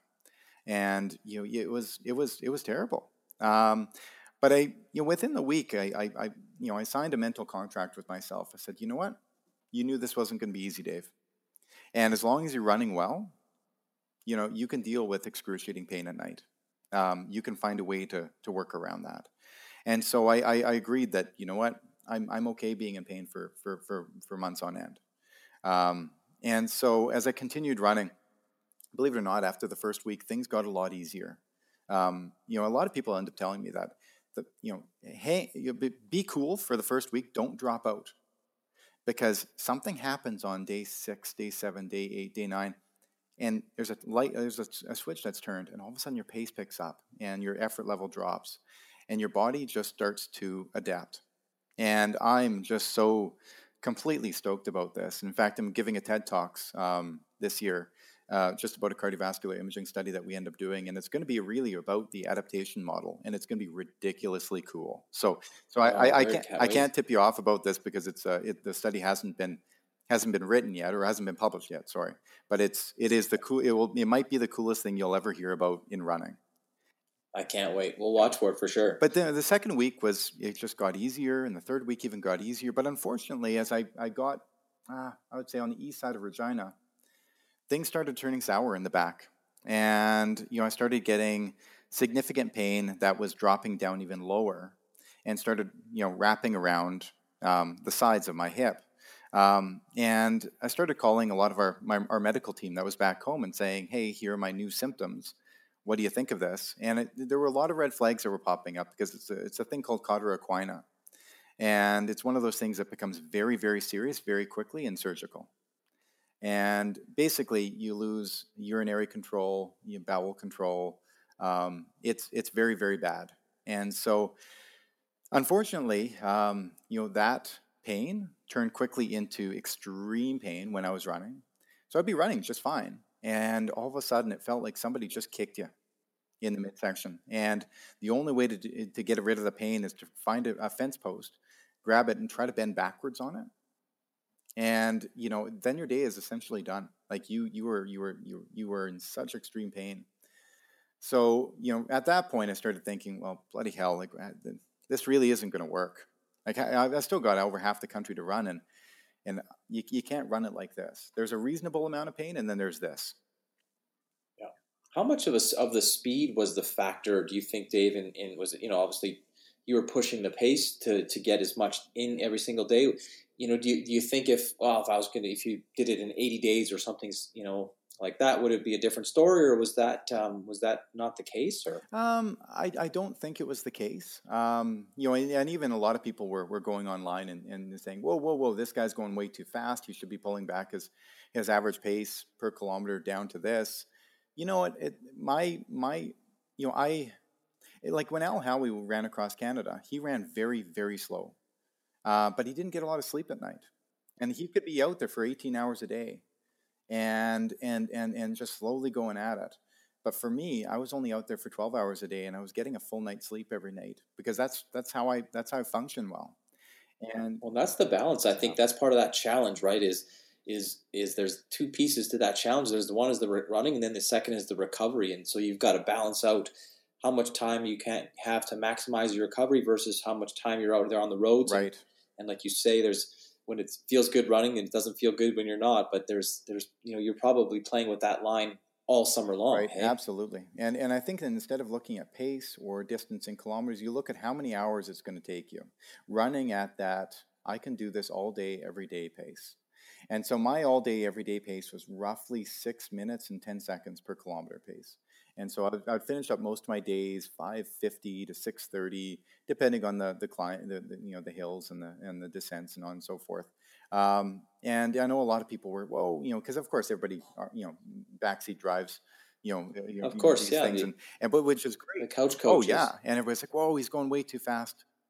And, you know, it was, it was, it was terrible. Um, but I, you know, within the week, I, I, I, you know, I signed a mental contract with myself. I said, you know what? You knew this wasn't going to be easy, Dave. And as long as you're running well, you know, you can deal with excruciating pain at night. Um, you can find a way to, to work around that. And so I, I, I agreed that, you know what, I'm, I'm okay being in pain for, for, for, for months on end. Um, and so as I continued running, believe it or not, after the first week, things got a lot easier. Um, you know, a lot of people end up telling me that, that you know, hey, you be, be cool for the first week. Don't drop out because something happens on day six, day seven, day eight, day nine, and there's a light, there's a, a switch that's turned, and all of a sudden your pace picks up and your effort level drops, and your body just starts to adapt. And I'm just so completely stoked about this. In fact, I'm giving a TED Talks um, this year. Uh, just about a cardiovascular imaging study that we end up doing, and it's going to be really about the adaptation model, and it's going to be ridiculously cool. So, so I, Oh, I, I very can't, can't I wait. can't tip you off about this because it's, uh, it, the study hasn't been, hasn't been written yet, or hasn't been published yet. Sorry, but it's, it is the cool. It will, it might be the coolest thing you'll ever hear about in running. I can't wait. We'll watch for it for sure. But the, the second week was, it just got easier, and the third week even got easier. But unfortunately, as I, I got, uh, I would say on the east side of Regina, things started turning sour in the back. And, you know, I started getting significant pain that was dropping down even lower and started, you know, wrapping around um, the sides of my hip. Um, and I started calling a lot of our, my, our medical team that was back home and saying, hey, here are my new symptoms. What do you think of this? And it, there were a lot of red flags that were popping up because it's a, it's a thing called Cauda equina. And it's one of those things that becomes very, very serious very quickly and surgical. And basically, you lose urinary control, you bowel control. Um, it's it's very, very bad. And so, unfortunately, um, you know, that pain turned quickly into extreme pain when I was running. So I'd be running just fine, and all of a sudden, it felt like somebody just kicked you in the midsection. And the only way to to get rid of the pain is to find a, a fence post, grab it, and try to bend backwards on it. And, you know, then your day is essentially done. Like you, you were, you were, you, you were in such extreme pain. So, you know, at that point I started thinking, well, bloody hell, like this really isn't going to work. Like I, I still got over half the country to run, and, and you, you can't run it like this. There's a reasonable amount of pain, and then there's this. Yeah. How much of a, of the speed was the factor, do you think, Dave, in, in was it, you know, obviously you were pushing the pace to, to get as much in every single day. You know, do you, do you think if, well, if I was going to, if you did it in eighty days or something, you know, like that, would it be a different story, or was that, um, was that not the case? Or um, I, I don't think it was the case. Um, you know, and, and even a lot of people were, were going online and, and saying, whoa, whoa, whoa, this guy's going way too fast. He should be pulling back his, his average pace per kilometer down to this. You know, it, it my, my, you know, I, it, like when Al Howie ran across Canada, he ran very, very slow. Uh, but he didn't get a lot of sleep at night, and he could be out there for eighteen hours a day, and and and and just slowly going at it. But for me, I was only out there for twelve hours a day, and I was getting a full night's sleep every night because that's that's how I that's how I function well. And well, that's the balance. I think that's part of that challenge, right? Is is is there's two pieces to that challenge. There's the one is the running, and then the second is the recovery. And so you've got to balance out how much time you can have to maximize your recovery versus how much time you're out there on the roads. Right. And, and like you say, there's when it feels good running, and it doesn't feel good when you're not. But there's there's you know you're probably playing with that line all summer long. Right, hey? Absolutely. And and I think that instead of looking at pace or distance in kilometers, you look at how many hours it's going to take you. Running at that, I can do this all day, every day pace. And so my all day, every day pace was roughly six minutes and ten seconds per kilometer pace. And so I'd, I'd finish up most of my days five fifty to six thirty, depending on the the client, the, the you know the hills and the and the descents and on and so forth. Um, and I know a lot of people were, whoa, you know, because of course everybody, are, you know, backseat drives, you know, you know of course, these yeah, things, the, and and but which is great. The couch Oh coaches. yeah, and everybody's like, whoa, he's going way too fast.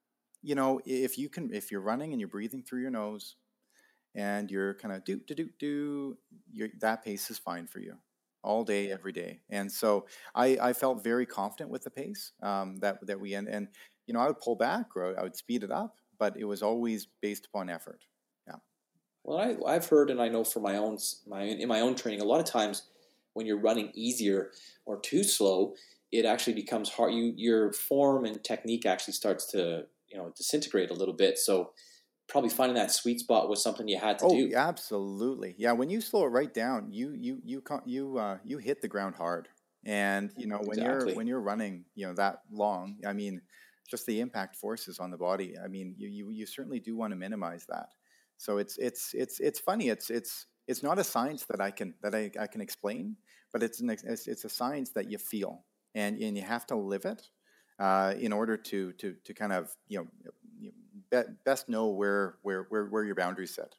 you know, if you can, if you're running and you're breathing through your nose and you're kind of do, do, do, do, you're, that pace is fine for you all day, every day. And so I, I felt very confident with the pace um, that, that we, and, and, you know, I would pull back or I would speed it up, but it was always based upon effort. Yeah. Well, I, I've heard, and I know from my own, my, in my own training, a lot of times when you're running easier or too slow, it actually becomes hard. You, your form and technique actually starts to, you know, disintegrate a little bit. So probably finding that sweet spot was something you had to oh, do. Absolutely. Yeah. When you slow it right down, you, you, you, you, uh, you hit the ground hard. And, you know, when Exactly. you're, when you're running, you know, that long, I mean, just the impact forces on the body. I mean, you, you, you certainly do want to minimize that. So it's, it's, it's, it's funny. It's, it's, it's not a science that I can, that I, I can explain, but it's an, it's, it's a science that you feel and, and you have to live it uh, in order to, to, to kind of, you know, you be, best know where, where, where, where your boundaries sit.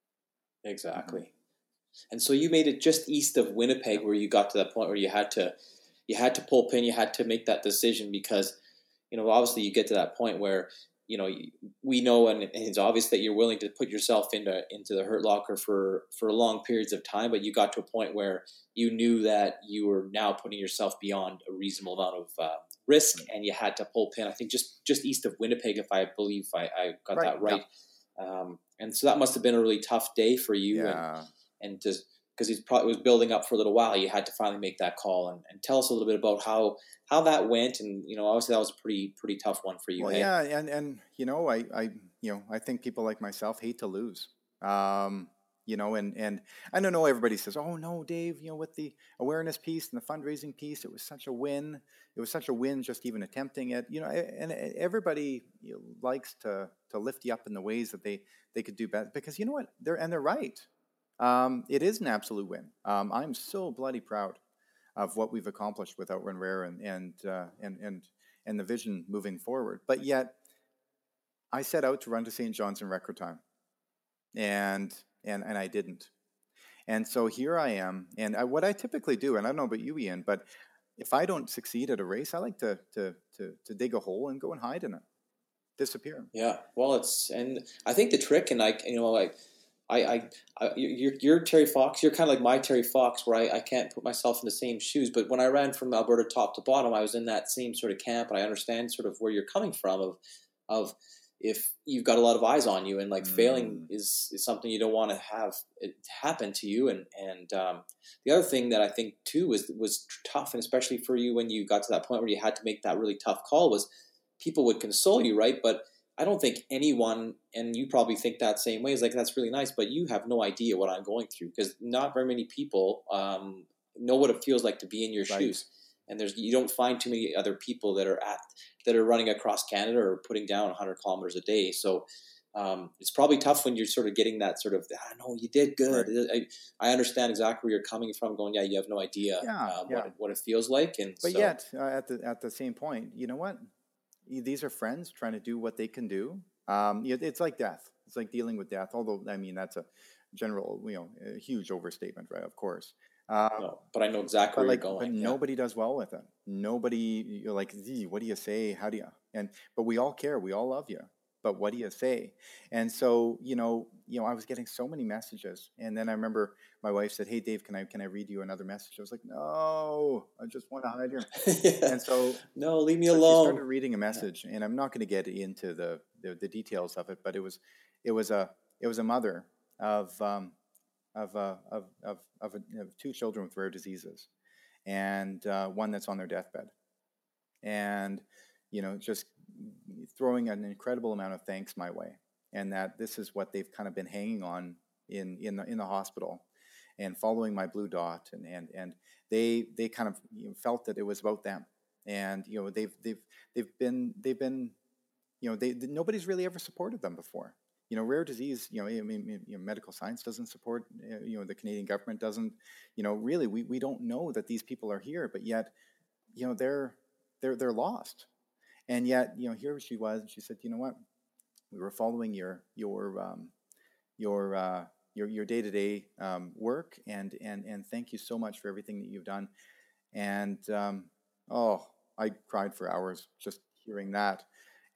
Exactly. Mm-hmm. And so you made it just east of Winnipeg, where you got to that point where you had to, you had to pull pin, you had to make that decision because, you know, obviously you get to that point where, you know, we know, and it's obvious that you're willing to put yourself into into the hurt locker for, for long periods of time, but you got to a point where you knew that you were now putting yourself beyond a reasonable amount of uh, risk, and you had to pull pin. I think just, just east of Winnipeg, if I believe I, I got right. that right. Yeah. Um, and so that must have been a really tough day for you, yeah. and and just because it probably was building up for a little while, you had to finally make that call. And, and tell us a little bit about how how that went. And, you know, obviously that was a pretty pretty tough one for you. Well, hey? yeah, and, and you know, I, I you know I think people like myself hate to lose. Um, you know, and and I don't know. Everybody says, "Oh no, Dave," you know, with the awareness piece and the fundraising piece, it was such a win. It was such a win just even attempting it. You know, and everybody you know, likes to to lift you up in the ways that they they could do better because you know what, they're and they're right. Um, it is an absolute win. Um, I'm so bloody proud of what we've accomplished with Outrun Rare and and uh, and and and the vision moving forward. But yet, I set out to run to Saint John's in record time, and and and I didn't. And so here I am. And I, what I typically do, and I don't know about you, Ian, but if I don't succeed at a race, I like to to to, to dig a hole and go and hide in it, disappear. Yeah. Well, it's and I think the trick, and I, you know, like. I, I, I, you're, you're Terry Fox. You're kind of like my Terry Fox, where I, I can't put myself in the same shoes. But when I ran from Alberta top to bottom, I was in that same sort of camp, and I understand sort of where you're coming from. Of, of if you've got a lot of eyes on you, and like mm. failing is, is something you don't want to have it happen to you. And and um, the other thing that I think too was was tough, and especially for you when you got to that point where you had to make that really tough call, was people would console you, right? But I don't think anyone, and you probably think that same way, is like, that's really nice, but you have no idea what I'm going through because not very many people um, know what it feels like to be in your right. shoes. And there's you don't find too many other people that are at that are running across Canada or putting down one hundred kilometers a day. So um, it's probably tough when you're sort of getting that sort of, ah, no, you did good. Right. I, I understand exactly where you're coming from going, yeah, you have no idea yeah, um, yeah. What, it, what it feels like. And But so, yet, uh, at the at the same point, you know what? These are friends trying to do what they can do. Um, it's like death. It's like dealing with death. Although, I mean, that's a general, you know, a huge overstatement, right? Of course. Um, no, but I know exactly where like, you're going. But yeah. nobody does well with it. Nobody, you're like, what do you say? How do you? And but we all care. We all love you. But what do you say? And so, you know, you know, I was getting so many messages, and then I remember my wife said, "Hey, Dave, can I can I read you another message?" I was like, "No, I just want to hide here." yeah. And so, no, leave me so alone. She started reading a message, yeah. and I'm not going to get into the, the the details of it, but it was it was a it was a mother of um, of, uh, of of of a, of two children with rare diseases, and uh, one that's on their deathbed, and you know, just throwing an incredible amount of thanks my way, and that this is what they've kind of been hanging on in in the in the hospital, and following my blue dot, and and and they they kind of you know, felt that it was about them, and you know they've they've they've been they've been you know they, they nobody's really ever supported them before. You know, rare disease. You know, I mean, you know, medical science doesn't support. You know, the Canadian government doesn't. You know, really, we we don't know that these people are here, but yet, you know, they're they're they're lost. And yet, you know, here she was, and she said, "You know what? We were following your your um, your uh, your your day to day work, and and and thank you so much for everything that you've done." And um, oh, I cried for hours just hearing that.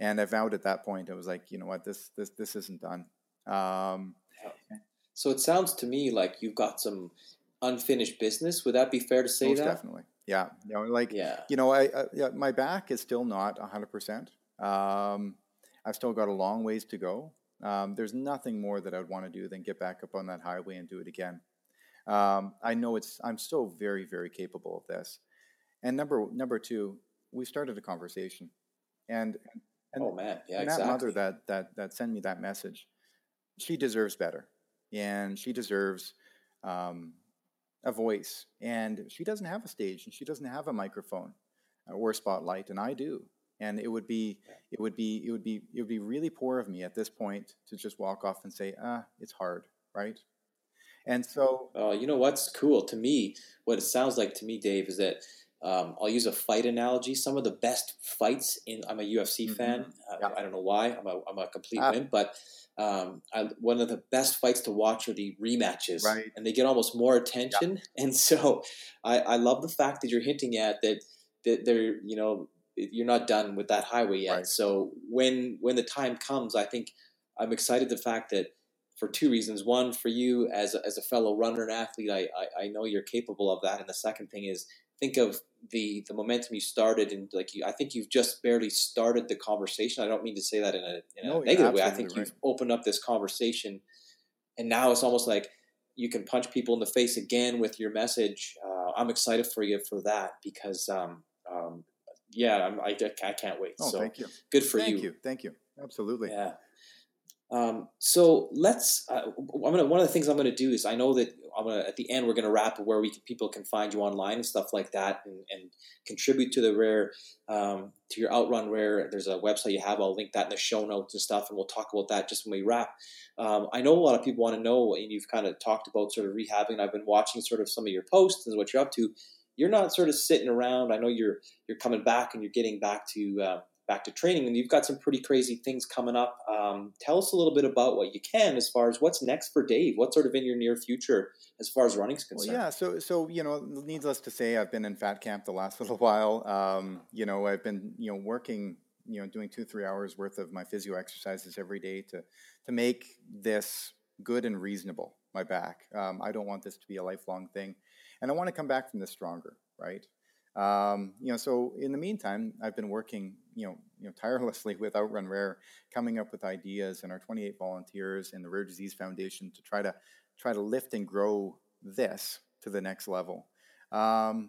And I vowed at that point, I was like, you know what, this this this isn't done. Um, so it sounds to me like you've got some unfinished business. Would that be fair to say most that? definitely, yeah. You know, like Yeah. you know, I, I yeah, my back is still not a hundred percent. Um, I've still got a long ways to go. Um, there's nothing more that I'd want to do than get back up on that highway and do it again. Um, I know it's. I'm so very, very capable of this. And number number two, we started a conversation, and and Oh man, yeah, and that exactly. mother that that that sent me that message, she deserves better, and she deserves um, a voice, and she doesn't have a stage, and she doesn't have a microphone or a spotlight, and I do. And it would be it would be it would be it would be really poor of me at this point to just walk off and say, ah, it's hard, right? And so, Uh, you know what's cool to me? What it sounds like to me, Dave, is that um, I'll use a fight analogy. Some of the best fights in I'm a U F C mm-hmm. fan. Yeah. I, I don't know why. I'm a I'm a complete ah. wimp, but um, I, one of the best fights to watch are the rematches, right. and they get almost more attention. Yeah. And so I, I love the fact that you're hinting at that that they're you know you're not done with that highway yet. Right. So when when the time comes, I think I'm excited the fact that. For two reasons. One, for you as a, as a fellow runner and athlete, I, I, I know you're capable of that. And the second thing is, think of the the momentum you started, and like you, I think you've just barely started the conversation. I don't mean to say that in a, in a no, negative way. I think right. you've opened up this conversation, and now it's almost like you can punch people in the face again with your message. Uh, I'm excited for you for that because, um, um, yeah, I'm, I, I can't wait. Oh, so thank you. Good for thank you. Thank you. Thank you. Absolutely. Yeah. Um, so let's. Uh, I'm gonna. One of the things I'm gonna do is I know that I'm gonna at the end we're gonna wrap where we can, people can find you online and stuff like that, and, and contribute to the rare um, to your Outrun Rare. There's a website you have. I'll link that in the show notes and stuff, and we'll talk about that just when we wrap. Um, I know a lot of people want to know, and you've kind of talked about sort of rehabbing. I've been watching sort of some of your posts and what you're up to. You're not sort of sitting around. I know you're you're coming back and you're getting back to. Uh, back to training, and you've got some pretty crazy things coming up. Um, tell us a little bit about what you can as far as what's next for Dave. What's sort of in your near future as far as running's concerned? Well, yeah, so, so you know, needless to say, I've been in fat camp the last little while. Um, you know, I've been, you know, working, you know, doing two, three hours worth of my physio exercises every day to, to make this good and reasonable, my back. Um, I don't want this to be a lifelong thing. And I want to come back from this stronger, right? Um, you know, so in the meantime, I've been working, you know, you know, tirelessly with Outrun Rare, coming up with ideas and our twenty-eight volunteers and the Rare Disease Foundation to try to try to lift and grow this to the next level. Um,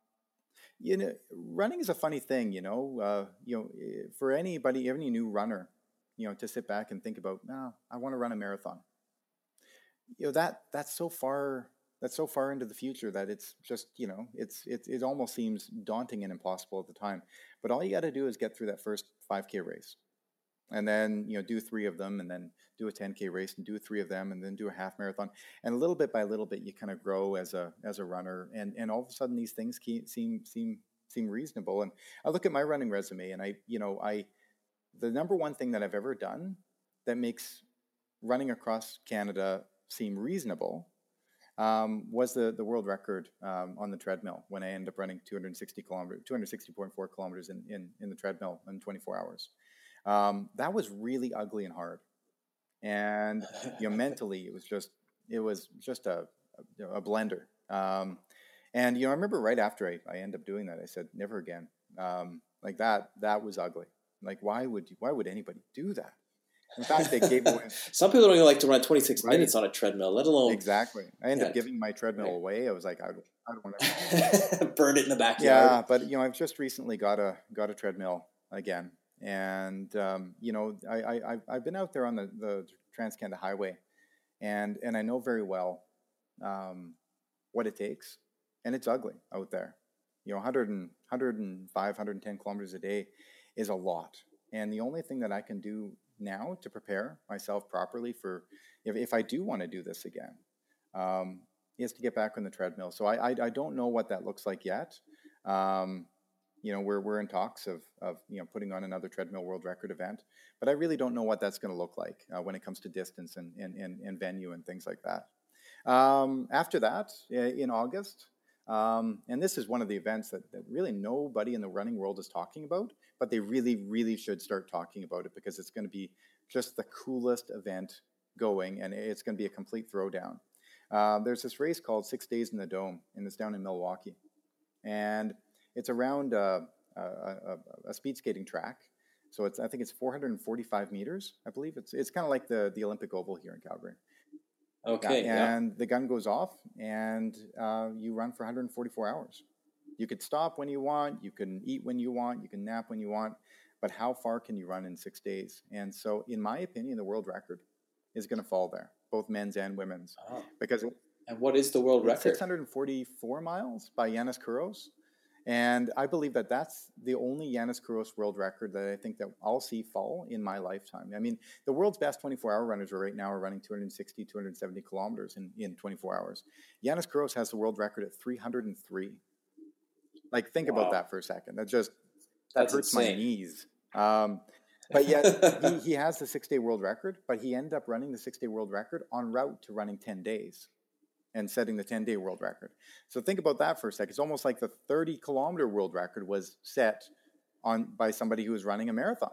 you know, running is a funny thing, you know. Uh, you know, for anybody, any new runner, you know, to sit back and think about, no, I want to run a marathon. You know, that that's so far. That's so far into the future that it's just, you know, it's it, it almost seems daunting and impossible at the time. But all you got to do is get through that first five K race. And then, you know, do three of them and then do a ten K race and do three of them and then do a half marathon. And a little bit by little bit, you kind of grow as a as a runner. And, and all of a sudden, these things seem seem seem reasonable. And I look at my running resume and I, you know, I the number one thing that I've ever done that makes running across Canada seem reasonable Um, was the, the world record um, on the treadmill when I ended up running two hundred sixty kilometers, two hundred sixty point four kilometers in, in, in the treadmill in twenty-four hours. Um, that was really ugly and hard. And, you know, mentally it was just, it was just a, a, a blender. Um, and, you know, I remember right after I, I ended up doing that, I said, never again. Um, like that, that was ugly. Like, why would you, why would anybody do that? In fact, they gave away. Some people don't even like to run twenty-six right. minutes on a treadmill, let alone. Exactly. I ended yeah. up giving my treadmill right. away. I was like, I, I don't want to burn it in the backyard. Yeah, but you know, I've just recently got a got a treadmill again, and um, you know, I, I I've been out there on the, the Trans-Canada Highway, and and I know very well um, what it takes, and it's ugly out there. You know, one hundred and, one hundred five, one hundred ten kilometers a day is a lot, and the only thing that I can do now to prepare myself properly for if, if I do want to do this again um, is to get back on the treadmill. So I, I I don't know what that looks like yet. Um, you know, we're we're in talks of of you know putting on another treadmill world record event, but I really don't know what that's going to look like uh, when it comes to distance and, and and and venue and things like that. Um, after that, in August, um, and this is one of the events that, that really nobody in the running world is talking about, but they really, really should start talking about it because it's going to be just the coolest event going, and it's going to be a complete throwdown. Uh, there's this race called Six Days in the Dome, and it's down in Milwaukee. And it's around uh, a, a, a speed skating track. So it's I think it's four hundred forty-five meters, I believe. It's it's kind of like the, the Olympic Oval here in Calgary. Okay, yeah, and yeah. the gun goes off, and uh, you run for one hundred forty-four hours. You could stop when you want. You can eat when you want. You can nap when you want. But how far can you run in six days? And so, in my opinion, the world record is going to fall there, both men's and women's. Oh. Because and what is the world record? six hundred forty-four miles by Yanis Kouros. And I believe that that's the only Yanis Kouros world record that I think that I'll see fall in my lifetime. I mean, the world's best twenty-four hour runners right now are running two hundred sixty, two hundred seventy kilometers in, in twenty-four hours. Yanis Kouros has the world record at three hundred three. Like, think wow. about that for a second. That just, that that's hurts insane. My knees. Um, but yet, he, he has the six-day world record, but he ended up running the six-day world record en route to running ten days and setting the ten-day world record. So think about that for a second. It's almost like the thirty-kilometer world record was set on by somebody who was running a marathon,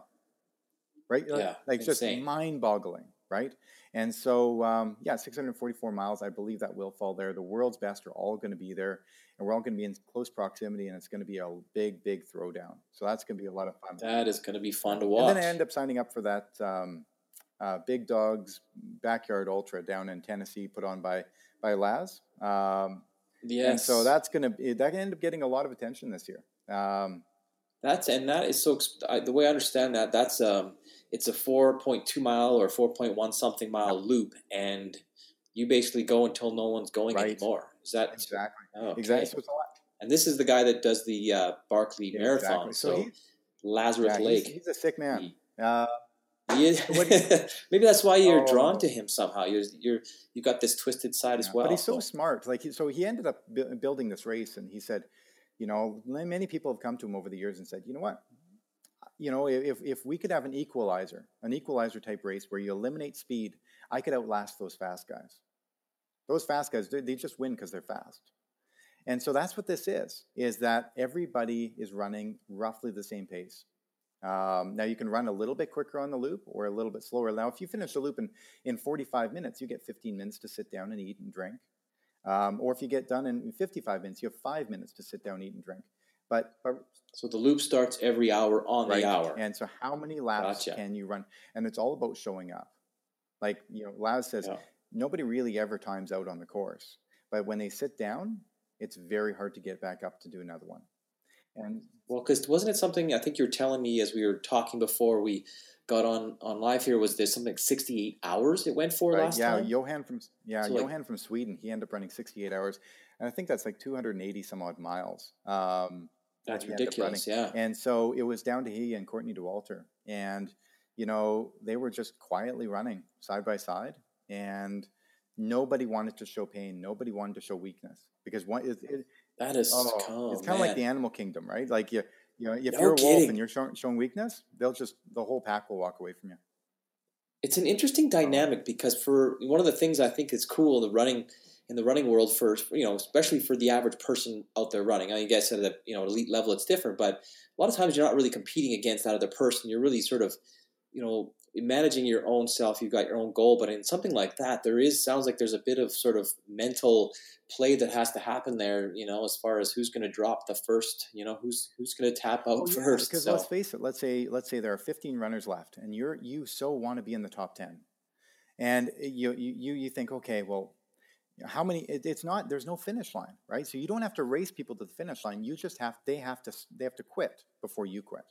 right? Yeah, like, like just mind-boggling, right? And so, um, yeah, six hundred forty-four miles, I believe that will fall there. The world's best are all going to be there, and we're all going to be in close proximity, and it's going to be a big, big throwdown. So that's going to be a lot of fun. That is going to be fun to watch. And then I end up signing up for that um, uh, Big Dogs Backyard Ultra down in Tennessee, put on by by Laz. Um, yes. And so that's going to that end up getting a lot of attention this year. Um, that's and that is so. I, the way I understand that, that's um, it's a four point two mile or four point one something mile loop, and you basically go until no one's going right. anymore. Is that exactly? Oh, okay. Exactly. So it's a lot. And this is the guy that does the uh, Barkley yeah, Marathon. Exactly. So, so he, Lazarus yeah, Lake. He's, he's a sick man. He, uh, he is, maybe that's why you're oh, drawn to him somehow. You're you're you got this twisted side yeah, as well. But he's so, so. smart. Like he, so, he ended up bu- building this race, and he said, you know, many people have come to him over the years and said, you know what, you know, if if we could have an equalizer, an equalizer type race where you eliminate speed, I could outlast those fast guys. Those fast guys, they, they just win because they're fast. And so that's what this is, is that everybody is running roughly the same pace. Um, now, you can run a little bit quicker on the loop or a little bit slower. Now, if you finish the loop in, in forty-five minutes, you get fifteen minutes to sit down and eat and drink. Um, or if you get done in fifty-five minutes, you have five minutes to sit down, eat, and drink. But, but So the loop starts every hour on right. the hour. And so how many laps Gotcha. can you run? And it's all about showing up. Like, you know, Laz says, yeah. nobody really ever times out on the course. But when they sit down, it's very hard to get back up to do another one. And well, because wasn't it something I think you were telling me as we were talking before we got on, on live here? Was there something like sixty-eight hours it went for right, last yeah, time? Johan from yeah, so Johan like, from Sweden. He ended up running sixty-eight hours, and I think that's like two hundred eighty some odd miles. Um, that's ridiculous, yeah. And so it was down to he and Courtney Dauwalter, and you know they were just quietly running side by side, and nobody wanted to show pain. Nobody wanted to show weakness because one it, it that is oh, oh, it's kind of like the animal kingdom, right? Like you, you know, if no you're a kidding. wolf and you're showing, showing weakness, they'll just the whole pack will walk away from you. It's an interesting dynamic oh. because for one of the things I think is cool in the running in the running world, for you know, especially for the average person out there running. I mean, you guys said that you know, elite level, it's different, but a lot of times you're not really competing against that other person. You're really sort of, you know, managing your own self. You've got your own goal, but in something like that, there is sounds like there's a bit of sort of mental play that has to happen there, you know, as far as who's going to drop the first, you know, who's who's going to tap out oh, yeah, first. Because so. let's face it, let's say let's say there are fifteen runners left, and you're you so want to be in the top ten, and you you you think, okay, well, how many? It, it's not. There's no finish line, right? So you don't have to race people to the finish line. You just have they have to they have to quit before you quit.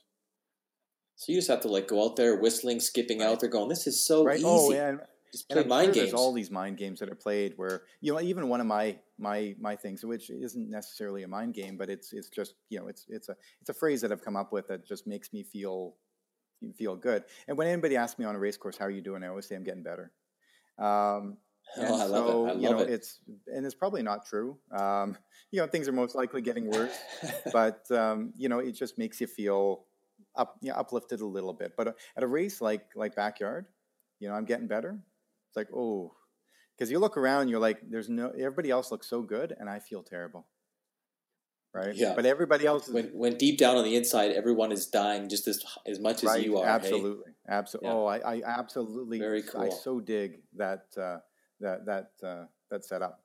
So you just have to like go out there whistling, skipping right. out there, going, "This is so right. easy." Oh, yeah. Just play and mind sure, games. There's all these mind games that are played where, you know, even one of my my my things, which isn't necessarily a mind game, but it's it's just, you know, it's it's a it's a phrase that I've come up with that just makes me feel feel good. And when anybody asks me on a race course, "How are you doing?" I always say I'm getting better. Um, and oh, I so, love it. I love you know, it. it's and it's probably not true. Um, you know, things are most likely getting worse, but um, you know, it just makes you feel up, you know, uplifted a little bit. But at a race like like Backyard, you know, I'm getting better. It's like, oh, because you look around, you're like, there's no, everybody else looks so good, and I feel terrible. right? Yeah. But everybody else is when when deep down on the inside, everyone is dying just as as much as right. you are. Absolutely, Hey? absolutely. Yeah. Oh, I, I absolutely, Very I cool. so dig that uh, that that uh, that setup.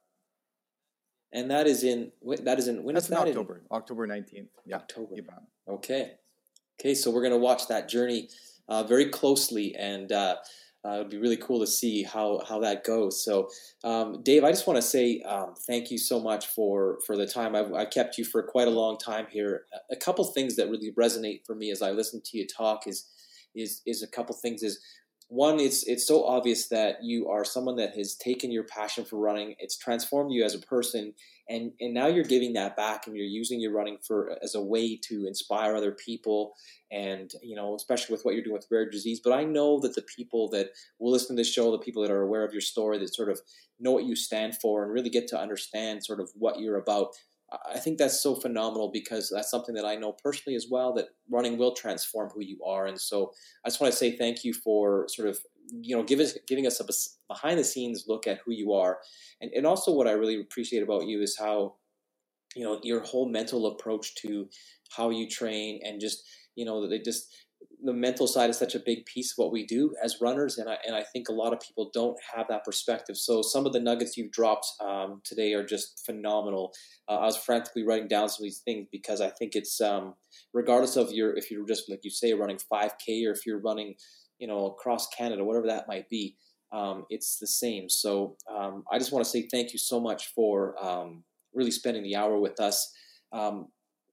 And that is in that is in when That's is in that October, in October nineteenth. Yeah, October? you bet. Okay. Okay, so we're going to watch that journey uh, very closely, and uh, uh, it'd be really cool to see how, how that goes. So, um, Dave, I just want to say um, thank you so much for, for the time. I've, I've kept you for quite a long time here. A couple things that really resonate for me as I listen to you talk is is is a couple things. Is one, it's it's so obvious that you are someone that has taken your passion for running. It's transformed you as a person, and and now you're giving that back, and you're using your running for as a way to inspire other people, and you know, especially with what you're doing with rare disease. But I know that the people that will listen to this show, the people that are aware of your story, that sort of know what you stand for, and really get to understand sort of what you're about. I think that's so phenomenal, because that's something that I know personally as well, that running will transform who you are. And so I just want to say thank you for sort of, you know, give us, giving us a behind the scenes look at who you are. And, and also what I really appreciate about you is how, you know, your whole mental approach to how you train, and just, you know, they just, the mental side is such a big piece of what we do as runners. And I, and I think a lot of people don't have that perspective. So some of the nuggets you've dropped um, today are just phenomenal. Uh, I was frantically writing down some of these things, because I think it's, um, regardless of your, if you're just, like you say, running five K, or if you're running, you know, across Canada, whatever that might be, um, it's the same. So um, I just want to say thank you so much for um, really spending the hour with us. Um,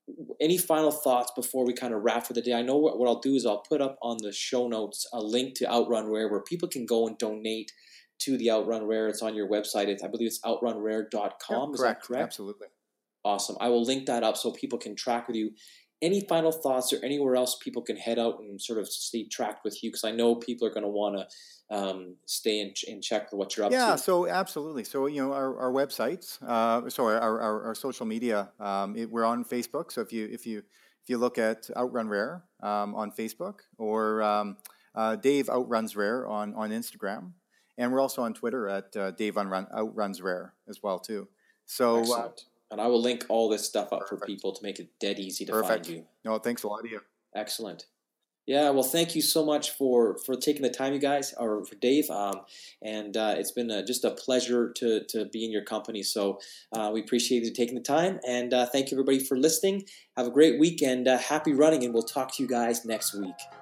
Any final thoughts before we kind of wrap for the day? I know what, what I'll do is I'll put up on the show notes a link to Outrun Rare, where people can go and donate to the Outrun Rare. It's on your website. It's, I believe it's outrun rare dot com. Yep, Is correct. that correct? Absolutely. Awesome. I will link that up so people can track with you. Any final thoughts, or anywhere else people can head out and sort of stay tracked with you? Because I know people are going to want to um, stay in, in check with what you're up yeah, to. so absolutely. So, you know, our, our websites, uh, sorry, our, our, our social media, um, it, we're on Facebook. So if you, if you, if you look at Outrun Rare um, on Facebook, or um, uh, Dave Outruns Rare on, on Instagram, and we're also on Twitter at uh, Dave Unrun, Outruns Rare as well too. So, excellent. Uh, and I will link all this stuff up perfect. for people to make it dead easy to Perfect. find you. No, thanks a lot to you. Excellent. Yeah, well, thank you so much for, for taking the time, you guys, or for Dave. Um, and uh, it's been a, just a pleasure to, to be in your company. So uh, we appreciate you taking the time. And uh, thank you, everybody, for listening. Have a great week, and uh, happy running. And we'll talk to you guys next week.